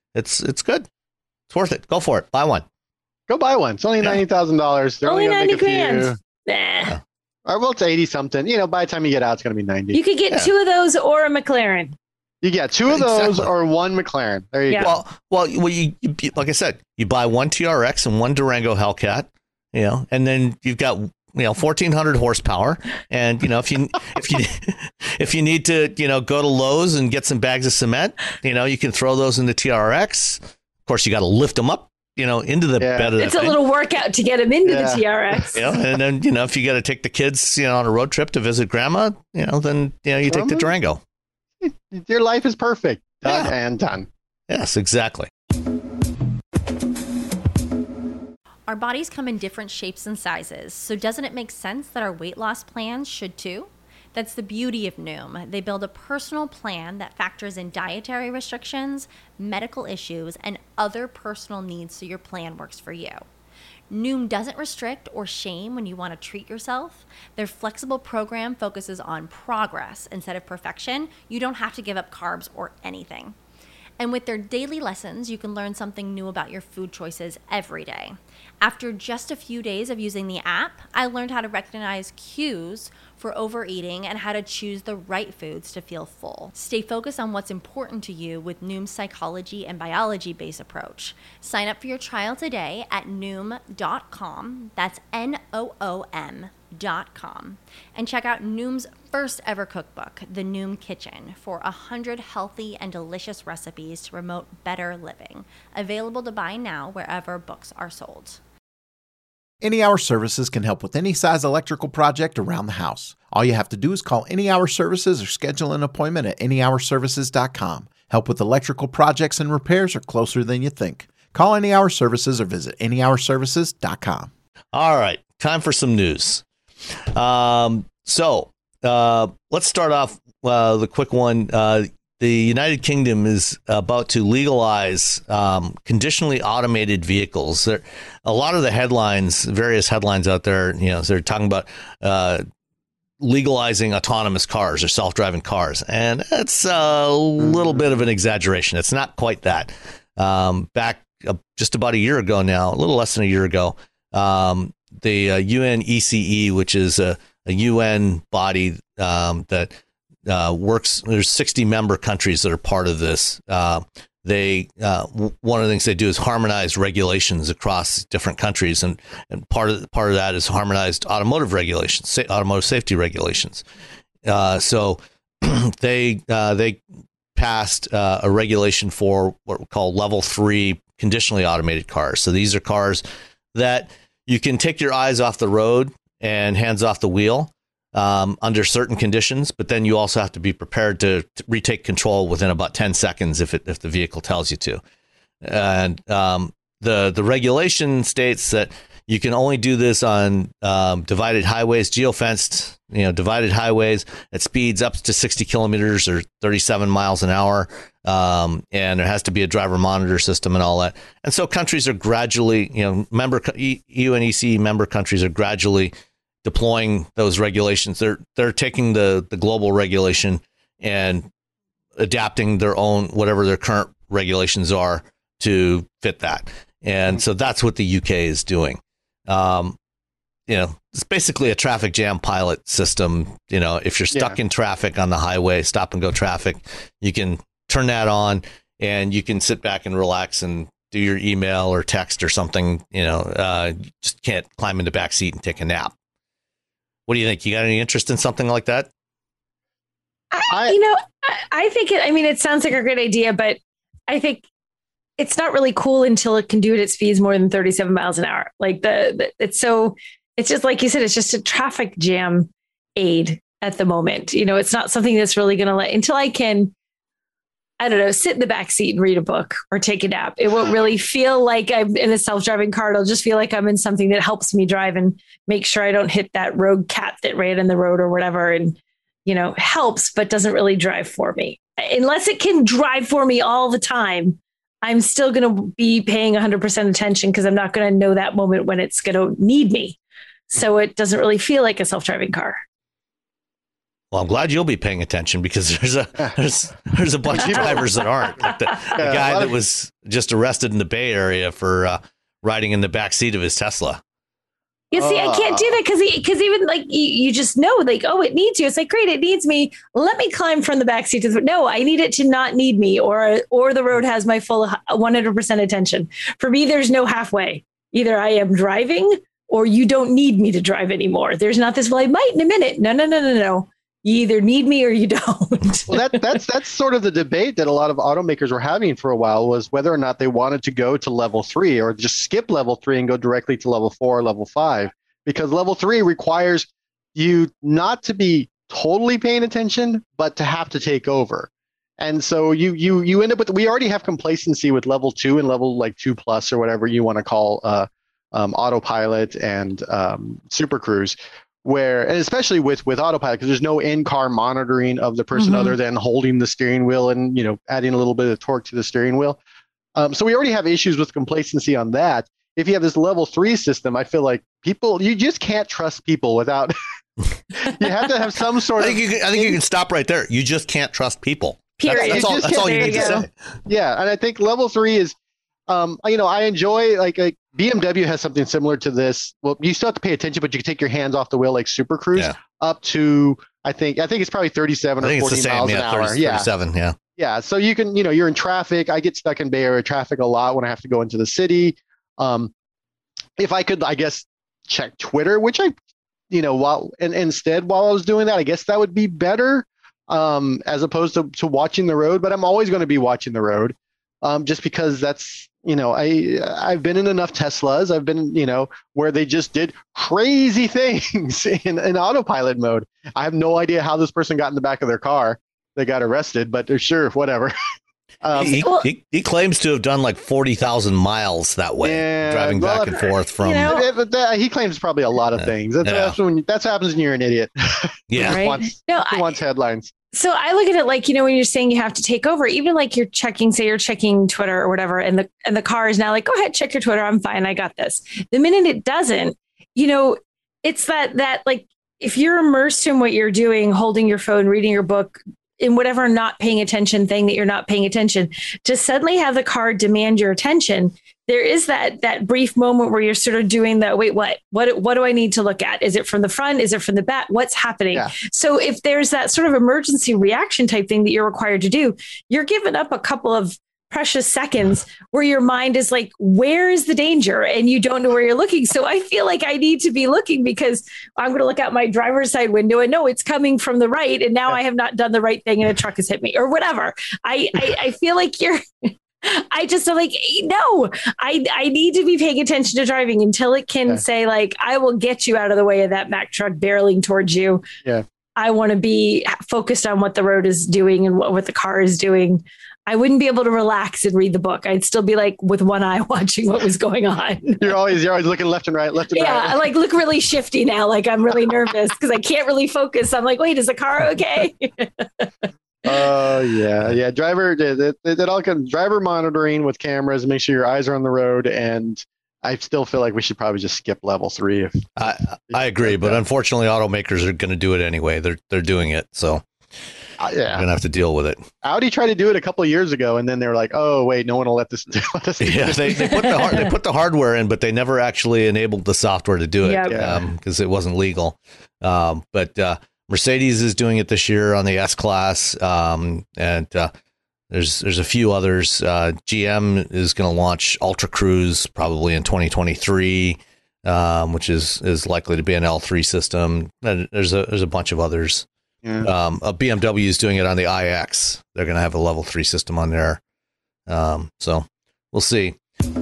It's it's good. It's worth it. Go for it. Buy one. Go buy one. It's only Yeah. ninety thousand dollars. They're Only only, gonna ninety make a grand. few. Nah. Or well, it's eighty something. You know, by the time you get out, it's going to be ninety. You could get Yeah. two of those or a McLaren. You get two of those Exactly. or one McLaren. There you Yeah. go. Well, well, well you, you, like I said, you buy one T R X and one Durango Hellcat, you know, and then you've got, you know, fourteen hundred horsepower. And, you know, if you, if you, if you need to, you know, go to Lowe's and get some bags of cement, you know, you can throw those in the T R X. Of course, you got to lift them up, you know, into the Yeah. bed of the It's a thing. little workout to get them into Yeah. the T R X. You know, and then, you know, if you got to take the kids, you know, on a road trip to visit grandma, you know, then, you know, you take the Mhm. Durango. Your life is perfect. Done Yeah. and done. Yes, exactly. Our bodies come in different shapes and sizes, so doesn't it make sense that our weight loss plans should too? That's the beauty of Noom. They build a personal plan that factors in dietary restrictions, medical issues, and other personal needs so your plan works for you. Noom doesn't restrict or shame when you want to treat yourself. Their flexible program focuses on progress instead of perfection. You don't have to give up carbs or anything. And with their daily lessons, you can learn something new about your food choices every day. After just a few days of using the app, I learned how to recognize cues for overeating and how to choose the right foods to feel full. Stay focused on what's important to you with Noom's psychology and biology-based approach. Sign up for your trial today at noom dot com. That's N O O M dot com. And check out Noom's first ever cookbook, The Noom Kitchen, for one hundred healthy and delicious recipes to promote better living. Available to buy now wherever books are sold. Any Hour Services can help with any size electrical project around the house. All you have to do is call Any Hour Services or schedule an appointment at any hour services dot com. Help with electrical projects and repairs are closer than you think. Call Any Hour Services or visit any hour services dot com. All right, time for some news. Um, so uh, let's start off uh, the quick one. Uh, the United Kingdom is about to legalize um, conditionally automated vehicles. There, a lot of the headlines, various headlines out there, you know, they're talking about uh, legalizing autonomous cars or self-driving cars, and it's a little bit of an exaggeration. It's not quite that. Um, back uh, just about a year ago now, a little less than a year ago, um, the uh, U N E C E, which is a, a U N body um, that uh, works, there's sixty member countries that are part of this. Uh, they uh, w- one of the things they do is harmonize regulations across different countries, and, and part of part of that is harmonized automotive regulations, sa- automotive safety regulations. Uh, so they uh, they passed uh, a regulation for what we call level three conditionally automated cars. So these are cars that you can take your eyes off the road and hands off the wheel um, under certain conditions, but then you also have to be prepared to, to retake control within about ten seconds if it, if the vehicle tells you to. And um, the the regulation states that you can only do this on um, divided highways, geofenced, you know, divided highways at speeds up to sixty kilometers or thirty-seven miles an hour. Um, and there has to be a driver monitor system and all that. And so countries are gradually, you know, member U N E C E member countries are gradually deploying those regulations. They're they're taking the the global regulation and adapting their own, whatever their current regulations are, to fit that. And so that's what the U K is doing. Um, you know, it's basically a traffic jam pilot system. You know, if you're stuck Yeah. in traffic on the highway, stop and go traffic, you can turn that on and you can sit back and relax and do your email or text or something. You know, uh, you just can't climb in the back seat and take a nap. What do you think? You got any interest in something like that? I, I- you know, I, I think it, I mean, it sounds like a great idea, but I think it's not really cool until it can do it at speeds more than thirty-seven miles an hour. Like the, the it's so, it's just like you said, it's just a traffic jam aid at the moment. You know, it's not something that's really going to let, until I can, I don't know, sit in the back seat and read a book or take a nap. It won't really feel like I'm in a self-driving car. It'll just feel like I'm in something that helps me drive and make sure I don't hit that rogue cat that ran in the road or whatever. And, you know, helps, but doesn't really drive for me. Unless it can drive for me all the time, I'm still going to be paying one hundred percent attention because I'm not going to know that moment when it's going to need me. So it doesn't really feel like a self-driving car. Well, I'm glad you'll be paying attention because there's a there's there's a bunch of drivers that aren't. Like the, the Yeah, guy a lot that of- was just arrested in the Bay Area for uh, riding in the back seat of his Tesla. You see, I can't do that because because even like you, you just know, like, oh, it needs you. It's like, great, it needs me. Let me climb from the backseat to the. No, I need it to not need me, or or the road has my full one hundred percent attention. For me, there's no halfway. Either I am driving, or you don't need me to drive anymore. There's not this. Well, I might in a minute. No, no, no, no, no. You either need me or you don't. Well, that that's that's sort of the debate that a lot of automakers were having for a while, was whether or not they wanted to go to level three or just skip level three and go directly to level four or level five, because level three requires you not to be totally paying attention, but to have to take over. And so you you you end up with, we already have complacency with level two and level like two plus or whatever you want to call uh, um, autopilot and um, Super Cruise. Where, and especially with with autopilot, because there's no in-car monitoring of the person Mhm. other than holding the steering wheel and, you know, adding a little bit of torque to the steering wheel. Um, so we already have issues with complacency on that. If you have this level three system, I feel like people, you just can't trust people without, you have to have some sort I of, think you can, I think you can stop right there. You just can't trust people. That's, Period. that's You all. just That's all you can't- need to there you say. yeah. And I think level three is, um, you know, I enjoy like, like B M W has something similar to this. Well, you still have to pay attention, but you can take your hands off the wheel like Super Cruise Yeah. up to, I think, I think it's probably thirty-seven I or think it's the fourteen same. miles Yeah, an hour. thirty, Yeah. thirty-seven. Yeah. Yeah, so you can, you know, you're in traffic. I get stuck in Bay Area traffic a lot when I have to go into the city. Um, if I could, I guess, check Twitter, which I, you know, while and instead while I was doing that, I guess that would be better, um, as opposed to to watching the road. But I'm always going to be watching the road, um, just because that's, you know, I I've been in enough Teslas. I've been, you know, where they just did crazy things in, in autopilot mode. I have no idea how this person got in the back of their car. They got arrested, but they're sure, whatever. um, he, well- he, he claims to have done like forty thousand miles that way, Yeah, driving well, back and forth from. you know- but- but that- he claims probably a lot of Yeah. things. That's, Yeah. that's when that's what happens when you're an idiot. yeah. Right? wants, No, who I, wants headlines? so I look at it like, you know, when you're saying you have to take over, even like you're checking, say you're checking Twitter or whatever, and the and the car is now like, go ahead, check your Twitter. I'm fine. I got this. The minute it doesn't, you know, it's that that like if you're immersed in what you're doing, holding your phone, reading your book, in whatever not paying attention thing that you're not paying attention, to suddenly have the car demand your attention, there is that that brief moment where you're sort of doing the wait, what what what do I need to look at? Is it from the front? Is it from the back? What's happening? Yeah. So if there's that sort of emergency reaction type thing that you're required to do, you're giving up a couple of precious seconds where your mind is like, where is the danger? And you don't know where you're looking. So I feel like I need to be looking because I'm going to look out my driver's side window and no, it's coming from the right. And now I have not done the right thing and a truck has hit me or whatever. I, I, I feel like you're, I just am like, no, I, I need to be paying attention to driving until it can Yeah. say like, I will get you out of the way of that Mack truck barreling towards you. Yeah. I want to be focused on what the road is doing and what, what the car is doing. I wouldn't be able to relax and read the book. I'd still be like with one eye watching what was going on. You're always you're always looking left and right, left and Yeah, I right. like look really shifty now. Like I'm really nervous because I can't really focus. I'm like, wait, is the car okay? Oh yeah, yeah. Driver, that that all can driver monitoring with cameras, make sure your eyes are on the road, and I still feel like we should probably just skip level three. If, I I agree, but unfortunately, automakers are going to do it anyway. They're they're doing it, so uh, you're yeah, going to have to deal with it. Audi tried to do it a couple of years ago, and then they were like, "Oh wait, no one will let this." Let us do Yeah, this." they, they put the hard, they put the hardware in, but they never actually enabled the software to do it Yep. because Yeah. it wasn't legal. Um, but uh, Mercedes is doing it this year on the S Class, um, and uh, there's there's a few others. Uh, G M is going to launch Ultra Cruise probably in twenty twenty-three, um, which is is likely to be an L three system. And there's a there's a bunch of others. Yeah. Um, uh, B M W is doing it on the I X. They're going to have a level three system on there. Um, so we'll see.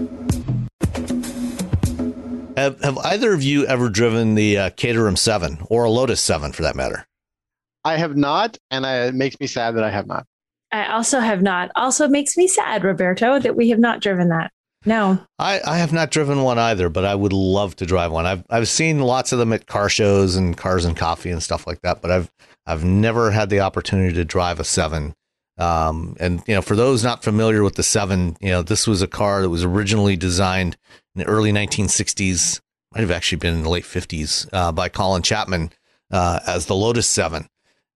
Have Have either of you ever driven the uh, Caterham seven or a Lotus seven for that matter? I have not, and I, it makes me sad that I have not. I also have not. Also makes me sad, Roberto, that we have not driven that. No. I, I have not driven one either, but I would love to drive one. I've I've seen lots of them at car shows and Cars and Coffee and stuff like that, but I've I've never had the opportunity to drive a seven. Um, and you know, for those not familiar with the seven, you know, this was a car that was originally designed in the early nineteen sixties, might have actually been in the late fifties, uh, by Colin Chapman uh, as the Lotus seven.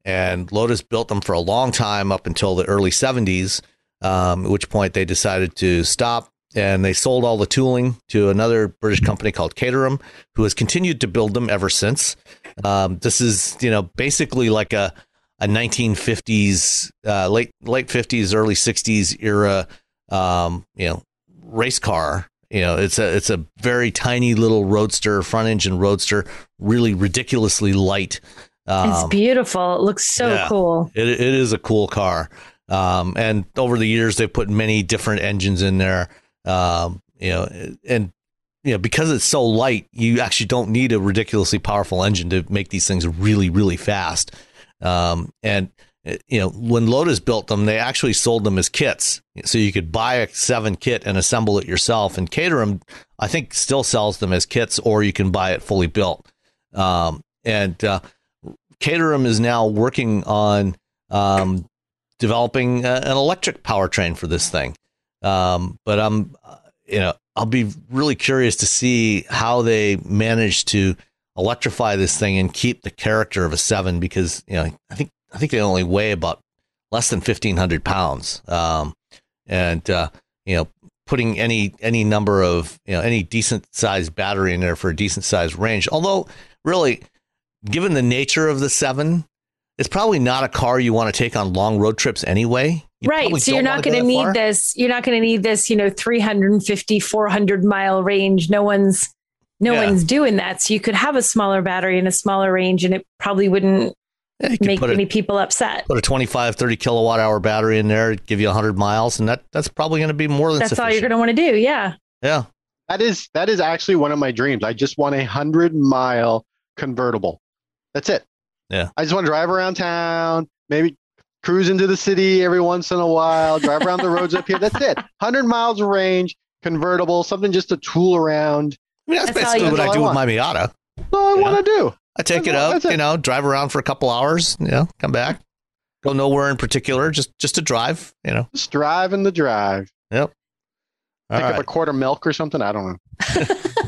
And Lotus built them for a long time up until the early seventies, um, at which point they decided to stop. And they sold all the tooling to another British company called Caterham, who has continued to build them ever since. Um, this is, you know, basically like a, a nineteen fifties, uh, late late fifties, early sixties era, um, you know, race car. You know, it's a it's a very tiny little roadster, front engine roadster, really ridiculously light. Um, it's beautiful. It looks so yeah, cool. It it is a cool car. Um, and over the years, they've put many different engines in there. Um, you know, and you know, because it's so light, you actually don't need a ridiculously powerful engine to make these things really, really fast. Um, and you know, when Lotus built them, they actually sold them as kits, so you could buy a seven kit and assemble it yourself. And Caterham, I think, still sells them as kits, or you can buy it fully built. Um, and uh, Caterham is now working on um, developing a, an electric powertrain for this thing. Um, but I'm, uh, you know, I'll be really curious to see how they manage to electrify this thing and keep the character of a seven, because, you know, I think, I think they only weigh about less than fifteen hundred pounds. Um, and, uh, you know, putting any, any number of, you know, any decent sized battery in there for a decent sized range. Although really, given the nature of the seven, it's probably not a car you want to take on long road trips anyway. You right. So you're not going to need far. this. You're not going to need this, you know, three fifty, four hundred mile range. No one's, no yeah. one's doing that. So you could have a smaller battery and a smaller range, and it probably wouldn't yeah, make any a, people upset. Put a twenty-five, thirty kilowatt hour battery in there, give you one hundred miles, and that that's probably going to be more than that's sufficient. all you're going to want to do. Yeah. Yeah. That is, that is actually one of my dreams. I just want a hundred mile convertible. That's it. Yeah. I just want to drive around town, maybe cruise into the city every once in a while, drive around the roads up here. That's it. one hundred miles of range, convertible, something just to tool around. I mean, that's, that's basically what I do I with my Miata. That's all I yeah. want to do. I take that's it all, out, you know, drive around for a couple hours, you know, come back. Go nowhere in particular, just just to drive, you know. Just drive in the drive. Yep. Pick all up right. a quart of milk or something. I don't know.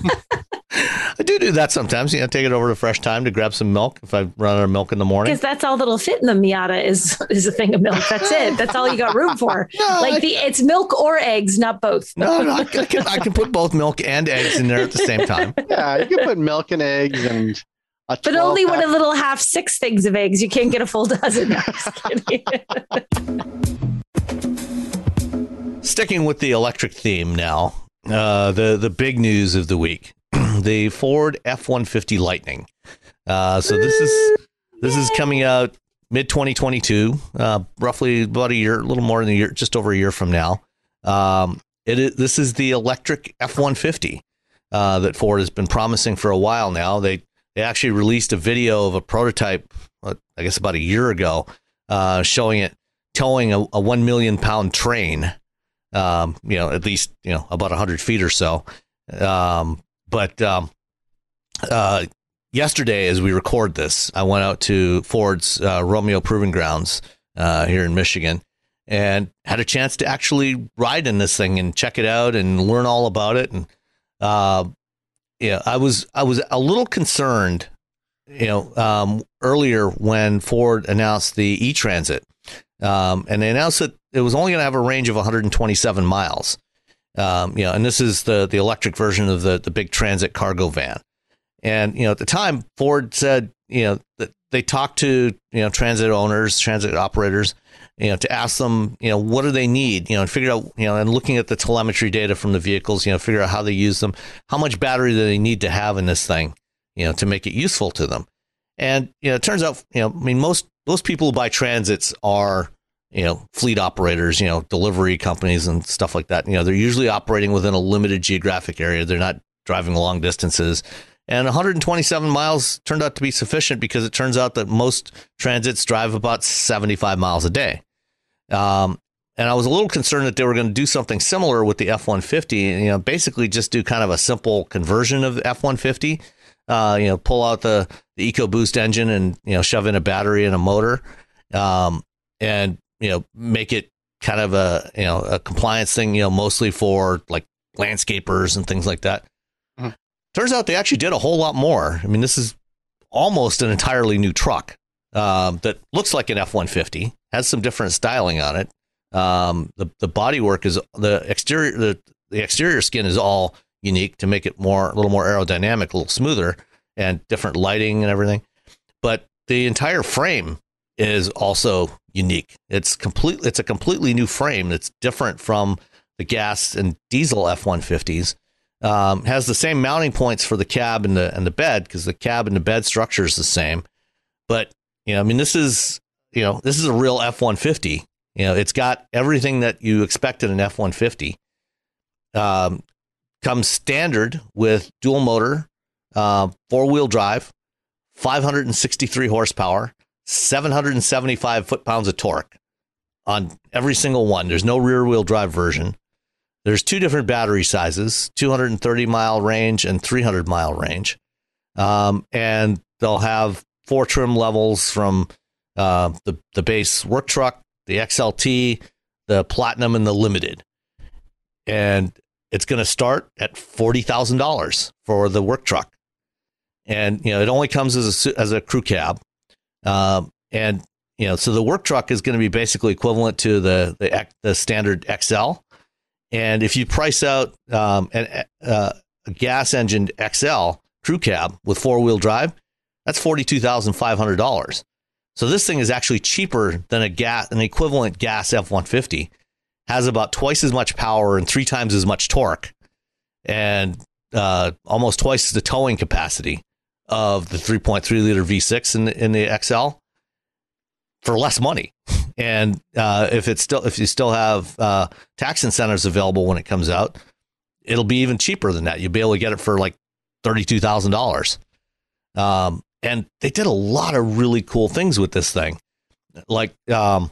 I do do that sometimes. You know, take it over to Fresh Time to grab some milk if I run out of milk in the morning. Because that's all that'll fit in the Miata is is a thing of milk. That's it. That's all you got room for. No, like I, the it's milk or eggs, not both. No, no I, can, I can put both milk and eggs in there at the same time. Yeah, you can put milk and eggs and. A but only one of little half six things of eggs. You can't get a full dozen. No, just kidding. Sticking with the electric theme now, uh, the the big news of the week. The Ford F one fifty Lightning. Uh, so this is this is coming out mid twenty twenty-two, uh, roughly about a year, a little more than a year, just over a year from now. Um, it is, this is the electric F one fifty uh, that Ford has been promising for a while now. They they actually released a video of a prototype, uh, I guess about a year ago, uh, showing it towing a, a one million pound train. Um, you know, at least you know about a hundred feet or so. Um, But um, uh, yesterday, as we record this, I went out to Ford's uh, Romeo Proving Grounds uh, here in Michigan and had a chance to actually ride in this thing and check it out and learn all about it. And uh, yeah, I was I was a little concerned, you know, um, earlier when Ford announced the E-Transit, um, and they announced that it was only going to have a range of one hundred twenty-seven miles. Um, you know, and this is the the electric version of the the big transit cargo van. And, you know, at the time, Ford said, you know, that they talked to, you know, transit owners, transit operators, you know, to ask them, you know, what do they need, you know, and figure out, you know, and looking at the telemetry data from the vehicles, you know, figure out how they use them, how much battery do they need to have in this thing, you know, to make it useful to them. And, you know, it turns out, you know, I mean, most most people who buy transits are, you know, fleet operators, you know, delivery companies and stuff like that. You know, they're usually operating within a limited geographic area. They're not driving long distances. And one hundred twenty-seven miles turned out to be sufficient because it turns out that most transits drive about seventy-five miles a day. Um, and I was a little concerned that they were going to do something similar with the F one fifty, you know, basically just do kind of a simple conversion of the F one fifty, uh, you know, pull out the, the EcoBoost engine and, you know, shove in a battery and a motor, um, and, you know, make it kind of a, you know, a compliance thing, you know, mostly for like landscapers and things like that. Mm-hmm. Turns out they actually did a whole lot more. I mean, this is almost an entirely new truck. um, that looks like an F one fifty, has some different styling on it. Um, the the bodywork is the exterior the, the exterior skin is all unique to make it more a little more aerodynamic, a little smoother, and different lighting and everything. But the entire frame is also unique. It's complete. It's a completely new frame that's different from the gas and diesel F one fifties. Um, has the same mounting points for the cab and the and the bed, because the cab and the bed structure is the same. But you know, I mean, this is you know this is a real F one fifty. You know, it's got everything that you expect in an F one fifty. Um, comes standard with dual motor, uh, four wheel drive, five hundred sixty-three horsepower, seven hundred seventy-five foot pounds of torque on every single one. There's no rear wheel drive version. There's two different battery sizes, two hundred thirty mile range and three hundred mile range. Um, and they'll have four trim levels from uh, the, the base work truck, the X L T, the Platinum, and the Limited. And it's going to start at forty thousand dollars for the work truck. And, you know, it only comes as a, as a crew cab. Um, and, you know, so the work truck is going to be basically equivalent to the, the, the standard X L. And if you price out um, an, uh, a gas engined X L crew cab with four wheel drive, that's forty-two thousand five hundred dollars. So this thing is actually cheaper than a gas, an equivalent gas F one fifty. Has about twice as much power and three times as much torque, and uh, almost twice the towing capacity of the three point three liter V six in the, in the X L for less money. And uh, if it's still if you still have uh, tax incentives available when it comes out, it'll be even cheaper than that. You'll be able to get it for like thirty-two thousand dollars. Um, and they did a lot of really cool things with this thing, like um,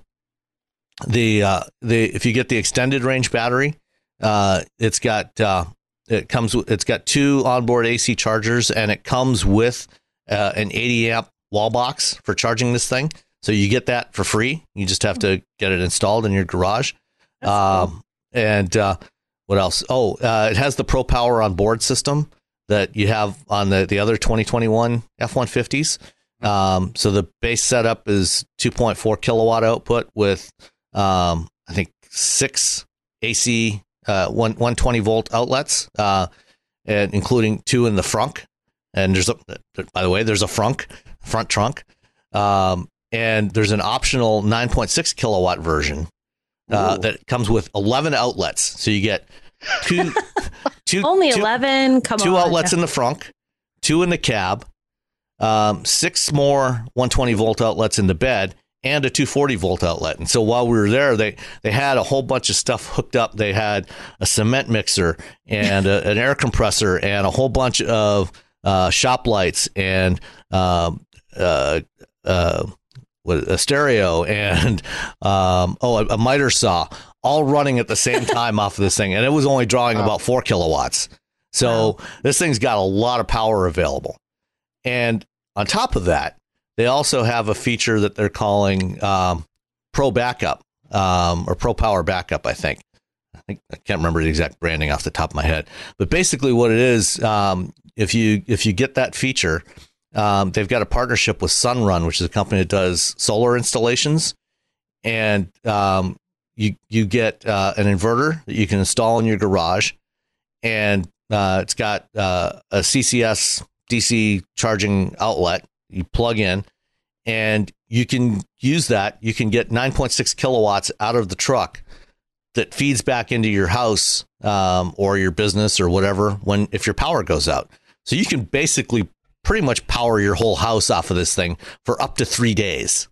the uh, the if you get the extended range battery, uh, it's got uh, it comes with, it's got two onboard A C chargers, and it comes with uh, an eighty amp wall box for charging this thing. So you get that for free. You just have to get it installed in your garage. Um, cool. And uh, what else? Oh, uh, it has the Pro Power on board system that you have on the, the other twenty twenty-one F one fifties. Um, so the base setup is two point four kilowatt output with, um, I think, six A C uh, one, one twenty volt outlets, uh, and including two in the frunk. And there's a, by the way, there's a frunk, front trunk. Um, And there's an optional nine point six kilowatt version uh, that comes with eleven outlets. So you get two, two only two, eleven. Come two on, outlets in the frunk, two in the cab, um, six more one twenty volt outlets in the bed, and a two forty volt outlet. And so while we were there, they they had a whole bunch of stuff hooked up. They had a cement mixer and a, an air compressor and a whole bunch of uh, shop lights and um, uh, uh, with a stereo and um, oh, a, a miter saw, all running at the same time off of this thing, and it was only drawing wow. about four kilowatts. So wow. this thing's got a lot of power available. And on top of that, they also have a feature that they're calling um, Pro Backup um, or Pro Power Backup. I think. I think I can't remember the exact branding off the top of my head, but basically what it is, um, if you if you get that feature. Um, they've got a partnership with Sunrun, which is a company that does solar installations, and um, you you get uh, an inverter that you can install in your garage, and uh, it's got uh, a C C S D C charging outlet you plug in, and you can use that. You can get nine point six kilowatts out of the truck that feeds back into your house um, or your business or whatever when if your power goes out. So you can basically pretty much power your whole house off of this thing for up to three days.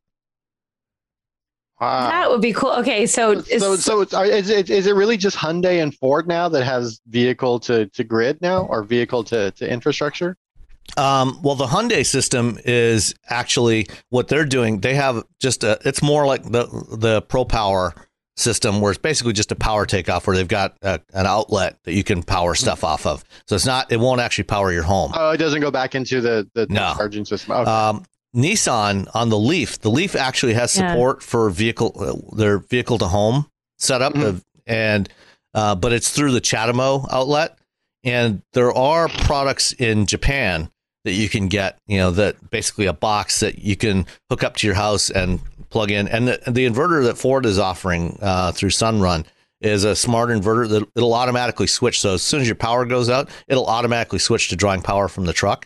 Wow. That would be cool. Okay, so so so it's, is it is it really just Hyundai and Ford now that has vehicle to, to grid now, or vehicle to, to infrastructure? Um, well, the Hyundai system is actually what they're doing. They have just a, it's more like the the Pro Power system, where it's basically just a power takeoff, where they've got a, an outlet that you can power stuff off of. So it's not, it won't actually power your home. Oh, it doesn't go back into the, the, the no. charging system. Okay. Um, Nissan on the Leaf, the Leaf actually has support yeah. for vehicle, uh, their vehicle to home setup, mm-hmm. of, and uh, but it's through the CHAdeMO outlet. And there are products in Japan that you can get, you know, that basically a box that you can hook up to your house and plug in. And the, the inverter that Ford is offering uh, through Sunrun is a smart inverter that it'll automatically switch. So as soon as your power goes out, it'll automatically switch to drawing power from the truck.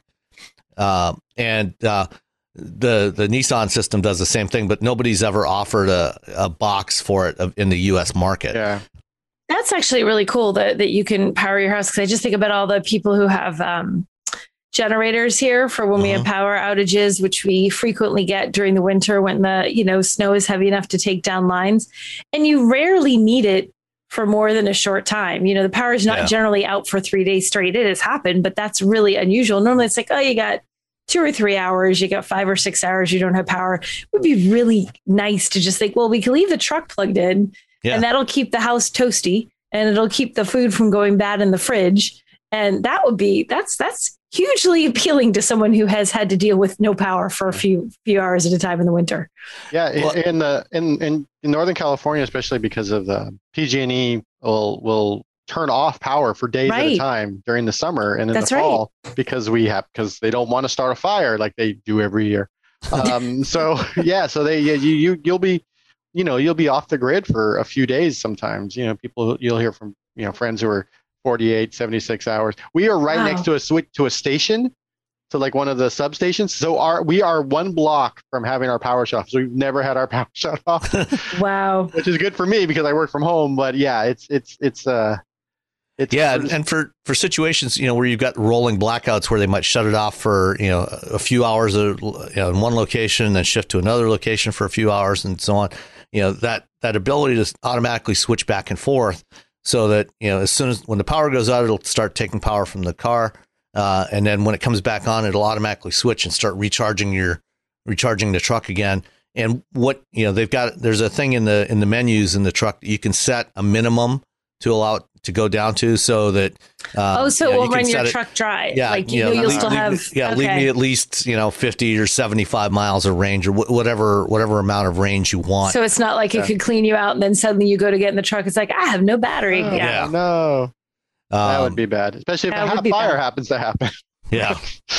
Uh, and uh, the the Nissan system does the same thing, but nobody's ever offered a, a box for it in the U S market. Yeah. That's actually really cool that, that you can power your house. Cause I just think about all the people who have um, generators here for when uh-huh. we have power outages, which we frequently get during the winter when the, you know, snow is heavy enough to take down lines, and you rarely need it for more than a short time. You know, the power is not yeah. generally out for three days straight. It has happened, but that's really unusual. Normally it's like, oh, you got two or three hours, you got five or six hours, you don't have power. It would be really nice to just think, well, we can leave the truck plugged in yeah. and that'll keep the house toasty and it'll keep the food from going bad in the fridge. And that would be, that's, that's hugely appealing to someone who has had to deal with no power for a few, few hours at a time in the winter. Yeah. Well, in the, in, in, in Northern California, especially because of the P G and E will, will turn off power for days right. at a time during the summer and in That's the fall right. because we have, because they don't want to start a fire like they do every year. Um, so yeah, so they, you, you, you'll be, you know, you'll be off the grid for a few days. Sometimes, you know, people, you'll hear from, you know, friends who are forty-eight, seventy-six hours. We are right wow. next to a switch to a station. So like one of the substations. So our, we are one block from having our power shut off. So we've never had our power shut off. Wow. Which is good for me because I work from home, but yeah, it's, it's, it's, uh, It's yeah, and for, for situations, you know, where you've got rolling blackouts where they might shut it off for, you know, a few hours of, you know, in one location, then shift to another location for a few hours and so on. You know, that, that ability to automatically switch back and forth so that, you know, as soon as when the power goes out, it'll start taking power from the car. Uh, and then when it comes back on, it'll automatically switch and start recharging your, recharging the truck again. And what, you know, they've got, there's a thing in the, in the menus in the truck, you can set a minimum to allow it to go down to so that um, oh so you know, we'll you run your it, truck dry yeah like you, you know, know you'll leave, still leave, have yeah okay. leave me at least you know fifty or seventy-five miles of range or wh- whatever whatever amount of range you want. So it's not like yeah. it could clean you out and then suddenly you go to get in the truck, it's like I have no battery. Oh, yeah. yeah no um, that would be bad, especially if a ha- fire bad. happens to happen. Yeah.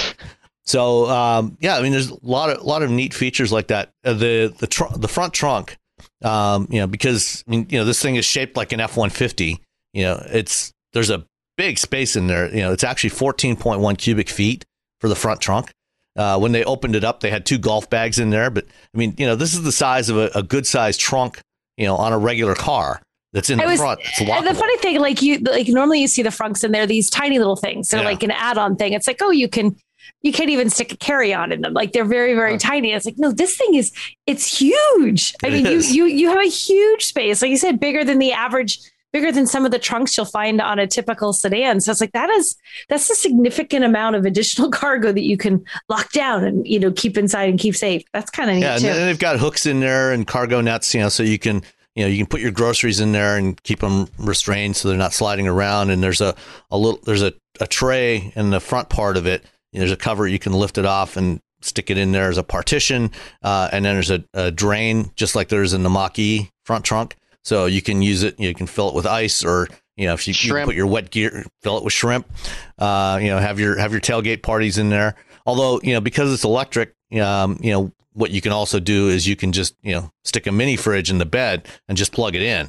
So um yeah I mean there's a lot of a lot of neat features like that. Uh, the the tr- the front trunk um you know because I mean you know this thing is shaped like an F one fifty. You know, it's there's a big space in there. You know, it's actually fourteen point one cubic feet for the front trunk. Uh, when they opened it up, they had two golf bags in there. But I mean, you know, this is the size of a, a good sized trunk, you know, on a regular car that's in I the was, front. It's and the funny thing, like you, like normally you see the frunks in there, these tiny little things. They're yeah. like an add-on thing. It's like, oh, you can, you can't even stick a carry-on in them. Like they're very, very oh. tiny. It's like, no, this thing is, it's huge. I it mean, is. you, you, you have a huge space. Like you said, bigger than the average bigger than some of the trunks you'll find on a typical sedan. So it's like, that is, that's a significant amount of additional cargo that you can lock down and, you know, keep inside and keep safe. That's kind of neat yeah, too. And then they've got hooks in there and cargo nets, you know, so you can, you know, you can put your groceries in there and keep them restrained so they're not sliding around. And there's a, a little, there's a, a tray in the front part of it. There's a cover, you can lift it off and stick it in there as a partition. Uh, and then there's a, a drain, just like there's in the Mach-E front trunk. So you can use it, you can fill it with ice, or, you know, if you, you can put your wet gear, fill it with shrimp, uh, you know, have your, have your tailgate parties in there. Although, you know, because it's electric, um, you know, what you can also do is you can just, you know, stick a mini fridge in the bed and just plug it in.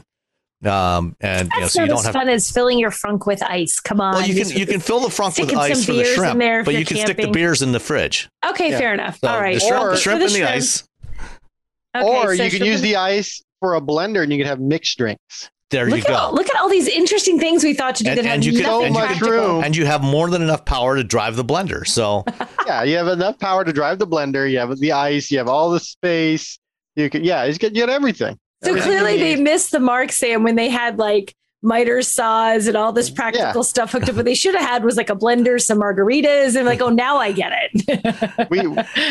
Um, and, That's you know, so you don't as have fun as filling your frunk with ice. Come on. Well, you can, you can fill the frunk with ice for the shrimp, but you can camping. stick the beers in the fridge. Okay. Yeah. Fair enough. So all right. The shrimp, or, the shrimp the in the shrimp. ice. Okay, or so you can use in- the ice for a blender and you can have mixed drinks. There look you go. All, look at all these interesting things we thought to do and, that and have you can, nothing and practical. you can, and you have more than enough power to drive the blender. So yeah, you have enough power to drive the blender. You have the ice. You have all the space. You can yeah, you get you get everything. So everything clearly they missed the mark, Sam, when they had like miter saws and all this practical yeah. stuff hooked up. What they should have had was like a blender, some margaritas, and like, oh, now I get it. we,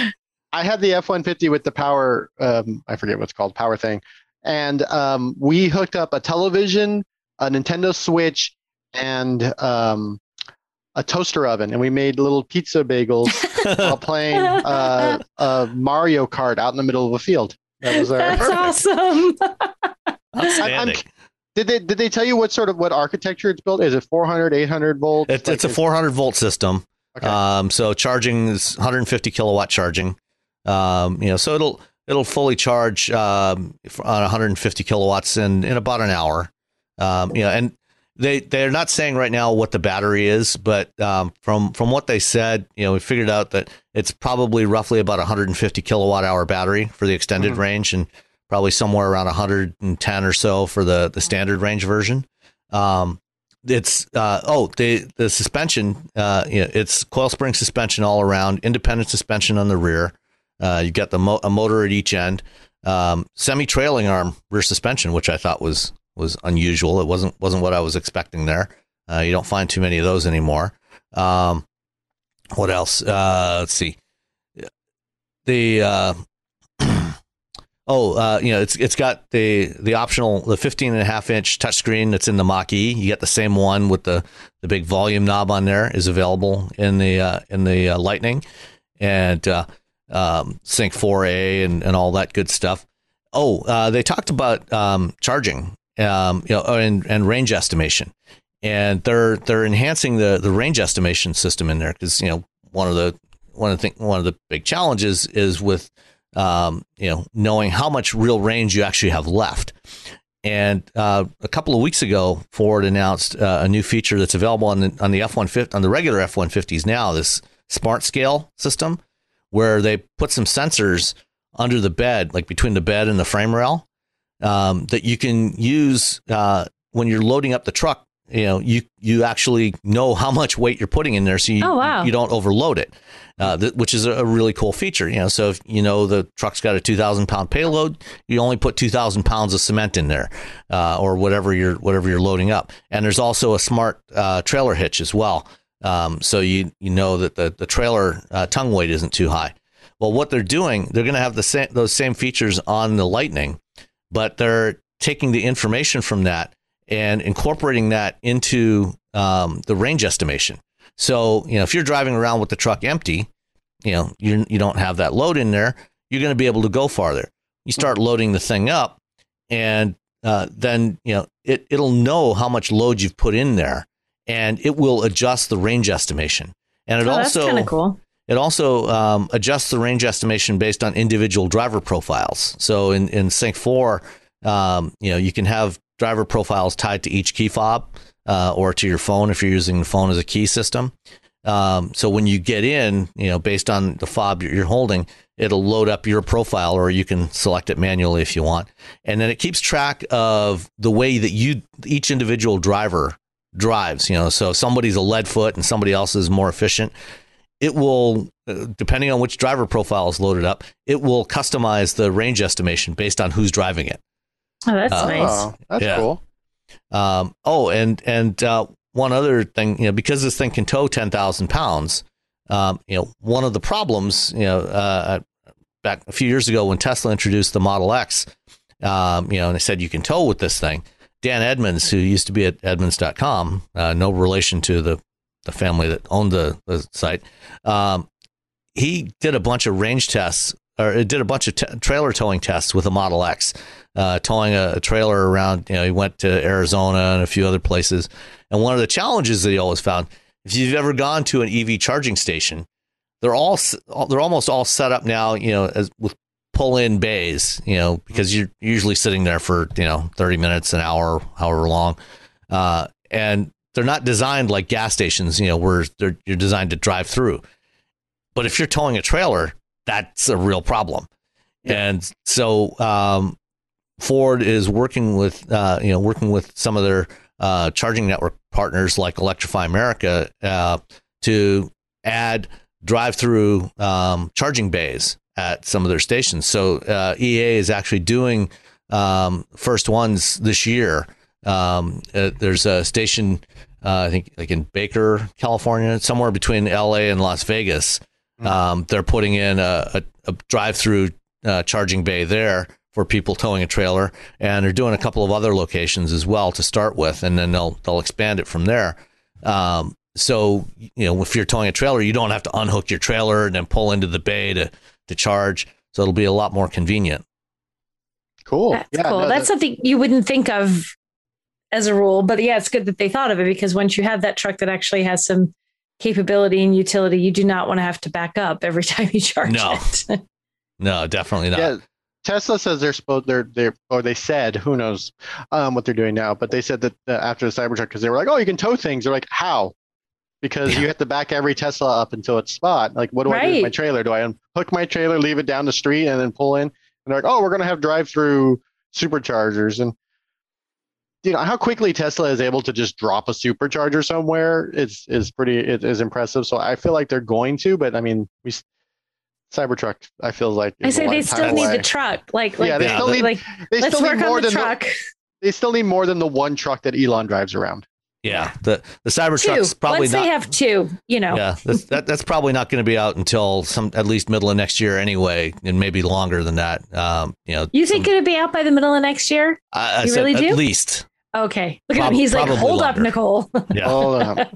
I had the F one fifty with the power. Um, I forget what's called power thing, and um, we hooked up a television, a Nintendo Switch, and um, a toaster oven, and we made little pizza bagels while playing uh, uh, Mario Kart out in the middle of a field. That was our That's perfect. awesome. outstanding. I'm, did they did they tell you what sort of what architecture it's built? Is it four hundred, eight hundred volts? It's, like it's a four hundred volt system. Okay. Um, so charging is one hundred fifty kilowatt charging. Um, you know, so it'll it'll fully charge um, on one hundred fifty kilowatts in, in about an hour. Um, you know, and they they're not saying right now what the battery is, but um, from from what they said, you know, we figured out that it's probably roughly about one hundred fifty kilowatt hour battery for the extended mm-hmm. range, and probably somewhere around one hundred ten or so for the the standard range version. Um, it's uh, oh the the suspension, uh, you know, it's coil spring suspension all around, independent suspension on the rear. Uh, you got the mo- a motor at each end, um, semi trailing arm rear suspension, which I thought was. was unusual. It wasn't wasn't what I was expecting there. Uh, you don't find too many of those anymore. Um, what else? Uh, let's see. The uh, oh, uh, you know, it's it's got the the optional the fifteen and a half inch touchscreen that's in the Mach-E. You get the same one with the the big volume knob on there is available in the uh, in the uh, Lightning, and uh, um, Sync four A and and all that good stuff. Oh, uh, they talked about um, charging. Um, you know, and, and range estimation, and they're they're enhancing the, the range estimation system in there because you know one of the one of the thing, one of the big challenges is with um, you know knowing how much real range you actually have left. And uh, a couple of weeks ago, Ford announced uh, a new feature that's available on the on the F one fifty on the regular F one fifties now. This Smart Scale system, where they put some sensors under the bed, like between the bed and the frame rail. Um, that you can use uh, when you're loading up the truck. You know, you you actually know how much weight you're putting in there, so you oh, wow. you don't overload it, uh, th- which is a, a really cool feature. You know, so if you know the truck's got a two thousand pound payload, you only put two thousand pounds of cement in there, uh, or whatever you're whatever you're loading up. And there's also a smart uh, trailer hitch as well, um, so you you know that the the trailer uh, tongue weight isn't too high. Well, what they're doing, they're going to have the same those same features on the Lightning. But they're taking the information from that and incorporating that into um, the range estimation. So, you know, if you're driving around with the truck empty, you know, you you don't have that load in there, you're going to be able to go farther. You start loading the thing up, and uh, then, you know, it, it'll know how much load you've put in there, and it will adjust the range estimation. And it oh, also that's kind of cool. It also um, adjusts the range estimation based on individual driver profiles. So in, in Sync four, um, you know, you can have driver profiles tied to each key fob uh, or to your phone if you're using the phone as a key system. Um, so when you get in, you know, based on the fob you're holding, it'll load up your profile, or you can select it manually if you want. And then it keeps track of the way that you each individual driver drives. You know, so if somebody's a lead foot and somebody else is more efficient, it will, depending on which driver profile is loaded up, it will customize the range estimation based on who's driving it. Oh, that's uh, nice. Oh, that's yeah. cool. Um, oh, and and uh, one other thing, you know, because this thing can tow ten thousand pounds, um, you know, one of the problems, you know, uh, back a few years ago when Tesla introduced the Model X, um, you know, and they said you can tow with this thing. Dan Edmonds, who used to be at Edmonds dot com, uh, no relation to the the family that owned the, the site, um, he did a bunch of range tests, or it did a bunch of t- trailer towing tests with a Model X, uh, towing a, a trailer around. You know, he went to Arizona and a few other places. And one of the challenges that he always found, if you've ever gone to an E V charging station, they're all they're almost all set up now, you know, as with pull-in bays, you know, because you're usually sitting there for, you know, thirty minutes, an hour, however long, uh, and they're not designed like gas stations, you know, where they're, you're designed to drive through. But if you're towing a trailer, that's a real problem. Yeah. And so um, Ford is working with, uh, you know, working with some of their uh, charging network partners like Electrify America uh, to add drive-through um, charging bays at some of their stations. So uh, E A is actually doing um, first ones this year. Um, uh, there's a station, uh, I think, like in Baker, California, somewhere between L A and Las Vegas. Mm-hmm. Um, they're putting in a, a, a drive-through uh, charging bay there for people towing a trailer, and they're doing a couple of other locations as well to start with, and then they'll they'll expand it from there. Um, so, you know, if you're towing a trailer, you don't have to unhook your trailer and then pull into the bay to to charge. So it'll be a lot more convenient. Cool. That's yeah, cool. no, that's, that's something you wouldn't think of as a rule, but yeah, it's good that they thought of it, because once you have that truck that actually has some capability and utility. You do not want to have to back up every time you charge No. it. No, definitely not. Yeah, Tesla says they're supposed they're they're or they said, who knows um, what they're doing now, but they said that uh, after the Cybertruck, because they were like, oh, you can tow things. They're like, how? Because you have to back every Tesla up until its spot. Like, what do I do with my Right. trailer? Do I unhook my trailer, leave it down the street, and then pull in? And they're like, oh, we're gonna have drive-through superchargers. And you know how quickly Tesla is able to just drop a supercharger somewhere is is pretty it is impressive. So I feel like they're going to, but I mean, we Cybertruck, I feel like I is say a they lifetime still need away. the truck. Like, like, Yeah, they Yeah, still the- need like they let's still work need more on the than truck. the, they still need more than the one truck that Elon drives around. Yeah, the the Two. Cybertruck's probably Once not. they have two, you know. Yeah, that's, that, that's probably not going to be out until some at least middle of next year anyway, and maybe longer than that. Um, you know, You think some- it'll be out by the middle of next year? I, I you said really do? at least. Okay. Look at Prob- him. He's like, probably hold up, longer. Nicole. Yeah. Hold on.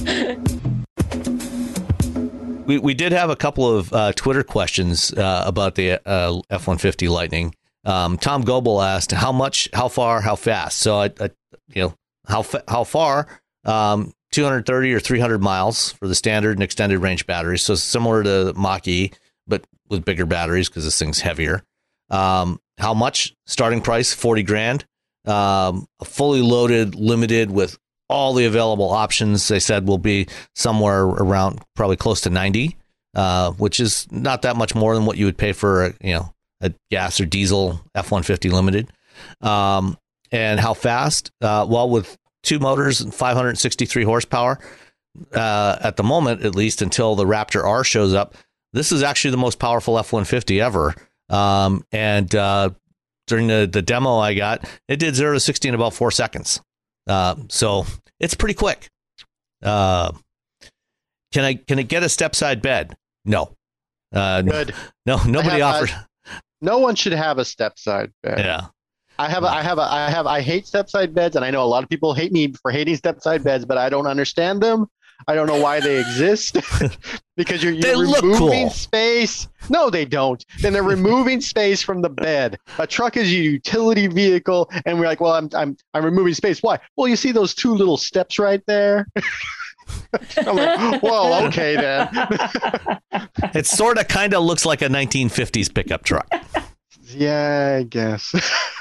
We we did have a couple of uh, Twitter questions uh, about the uh, F one fifty Lightning. Um, Tom Goebel asked how much, how far, how fast. So I, I you know, how fa- how far? Um, two hundred thirty or three hundred miles for the standard and extended range batteries. So similar to Mach-E, but with bigger batteries because this thing's heavier. Um, how much? Starting price forty grand. Um, a fully loaded, limited with all the available options, they said will be somewhere around probably close to ninety, uh, which is not that much more than what you would pay for a, you know, a gas or diesel F one fifty Limited. Um, and how fast? Uh, well, with two motors and five hundred sixty-three horsepower, uh, at the moment, at least until the Raptor R shows up, this is actually the most powerful F one fifty ever. Um, and uh, during the, the demo I got, it did zero to sixty in about four seconds. Uh, so it's pretty quick. Uh, can I can it get a step side bed? No. Uh, Good. No, nobody I have- offered. No one should have a step side bed. Yeah. I have a, I have a, I have I hate step side beds, and I know a lot of people hate me for hating step side beds, but I don't understand them. I don't know why they exist. Because you're, They you're look removing cool. space. No, they don't. Then they're removing space from the bed. A truck is a utility vehicle, and we're like, well, I'm I'm I'm removing space. Why? Well, you see those two little steps right there. I'm like, well, okay then. It sort of kind of looks like a nineteen fifties pickup truck. Yeah, I guess.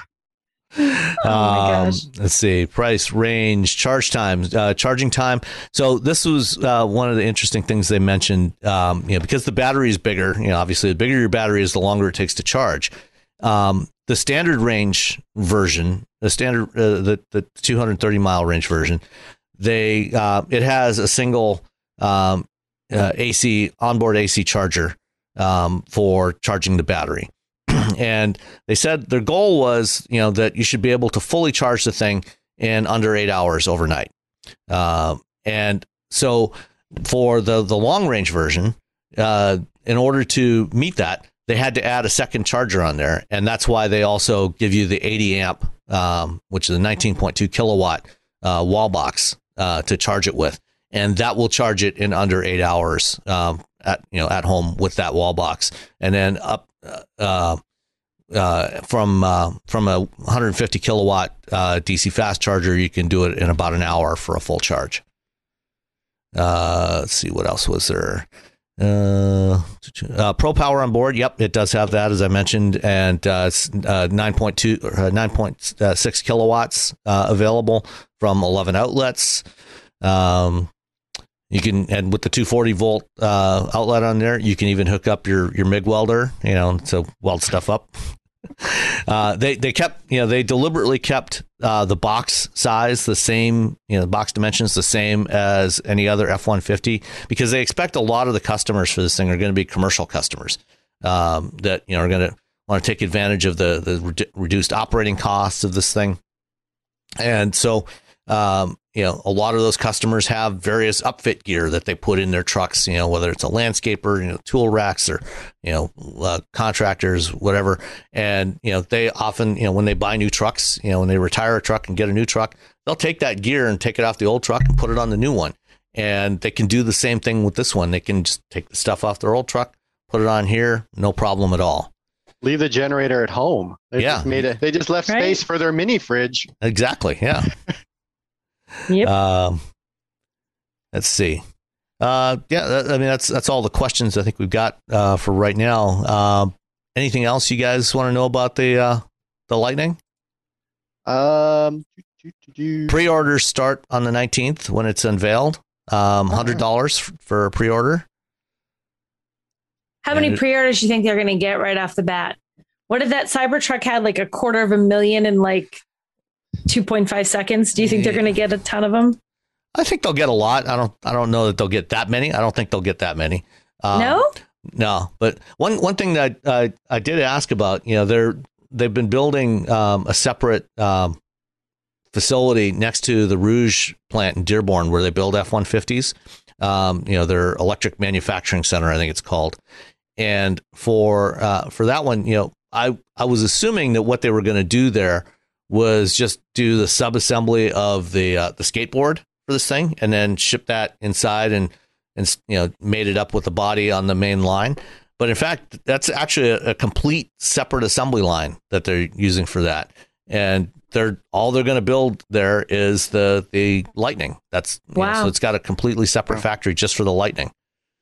Oh my Um, gosh. let's see, price, range, charge times, uh, charging time. So this was uh, one of the interesting things they mentioned. Um, you know, because the battery is bigger. You know, obviously, the bigger your battery is, the longer it takes to charge. Um, the standard range version, the standard, uh, the the two hundred thirty mile range version, they uh, it has a single um, uh, A C onboard A C charger um, for charging the battery. And they said their goal was, you know, that you should be able to fully charge the thing in under eight hours overnight. Uh, and so for the, the long range version, uh, in order to meet that, they had to add a second charger on there. And that's why they also give you the eighty amp, um, which is a nineteen point two kilowatt uh, wall box uh, to charge it with. And that will charge it in under eight hours um, at, you know, at home with that wall box. And then up, uh, uh, from uh, from a one hundred fifty kilowatt uh, D C fast charger, you can do it in about an hour for a full charge. Uh, let's see, what else was there? Uh, uh, Pro Power on board. Yep, it does have that, as I mentioned, and uh, it's, uh, nine point two, uh, nine point six kilowatts uh, available from eleven outlets. Um, You can, and with the two forty volt uh, outlet on there, you can even hook up your your MIG welder, you know, to weld stuff up. Uh, they they kept, you know, they deliberately kept uh, the box size the same, you know, the box dimensions the same as any other F one fifty, because they expect a lot of the customers for this thing are going to be commercial customers um, that, you know, are going to want to take advantage of the the redu- reduced operating costs of this thing, and so. Um, you know, a lot of those customers have various upfit gear that they put in their trucks, you know, whether it's a landscaper, you know, tool racks or, you know, uh, contractors, whatever. And, you know, they often, you know, when they buy new trucks, you know, when they retire a truck and get a new truck, they'll take that gear and take it off the old truck and put it on the new one. And they can do the same thing with this one. They can just take the stuff off their old truck, put it on here, no problem at all. Leave the generator at home. They Yeah. just made it. They just left Right. space for their mini fridge. Exactly. Yeah. Yep. Um, let's see. Uh, yeah, that, I mean, that's that's all the questions I think we've got uh, for right now. Uh, anything else you guys want to know about the uh, the Lightning? Um, Pre-orders start on the nineteenth when it's unveiled. Um, one hundred dollars f- for a pre-order. How many And it- pre-orders do you think they're going to get right off the bat? What did that Cybertruck had? Like a quarter of a million in like two point five seconds. Do you think they're going to get a ton of them? I think they'll get a lot. I don't. I don't know that they'll get that many. I don't think they'll get that many. Um, No? No. But one one thing that I I did ask about, you know, they're they've been building um, a separate um, facility next to the Rouge plant in Dearborn where they build F one fifties. Um, you know, their electric manufacturing center, I think it's called. And for uh, for that one, you know, I I was assuming that what they were going to do there was just do the sub-assembly of the uh, the skateboard for this thing, and then ship that inside and and you know made it up with the body on the main line. But in fact, that's actually a, a complete separate assembly line that they're using for that. And they're all they're going to build there is the the Lightning. That's you Wow. know, so it's got a completely separate Wow. factory just for the Lightning.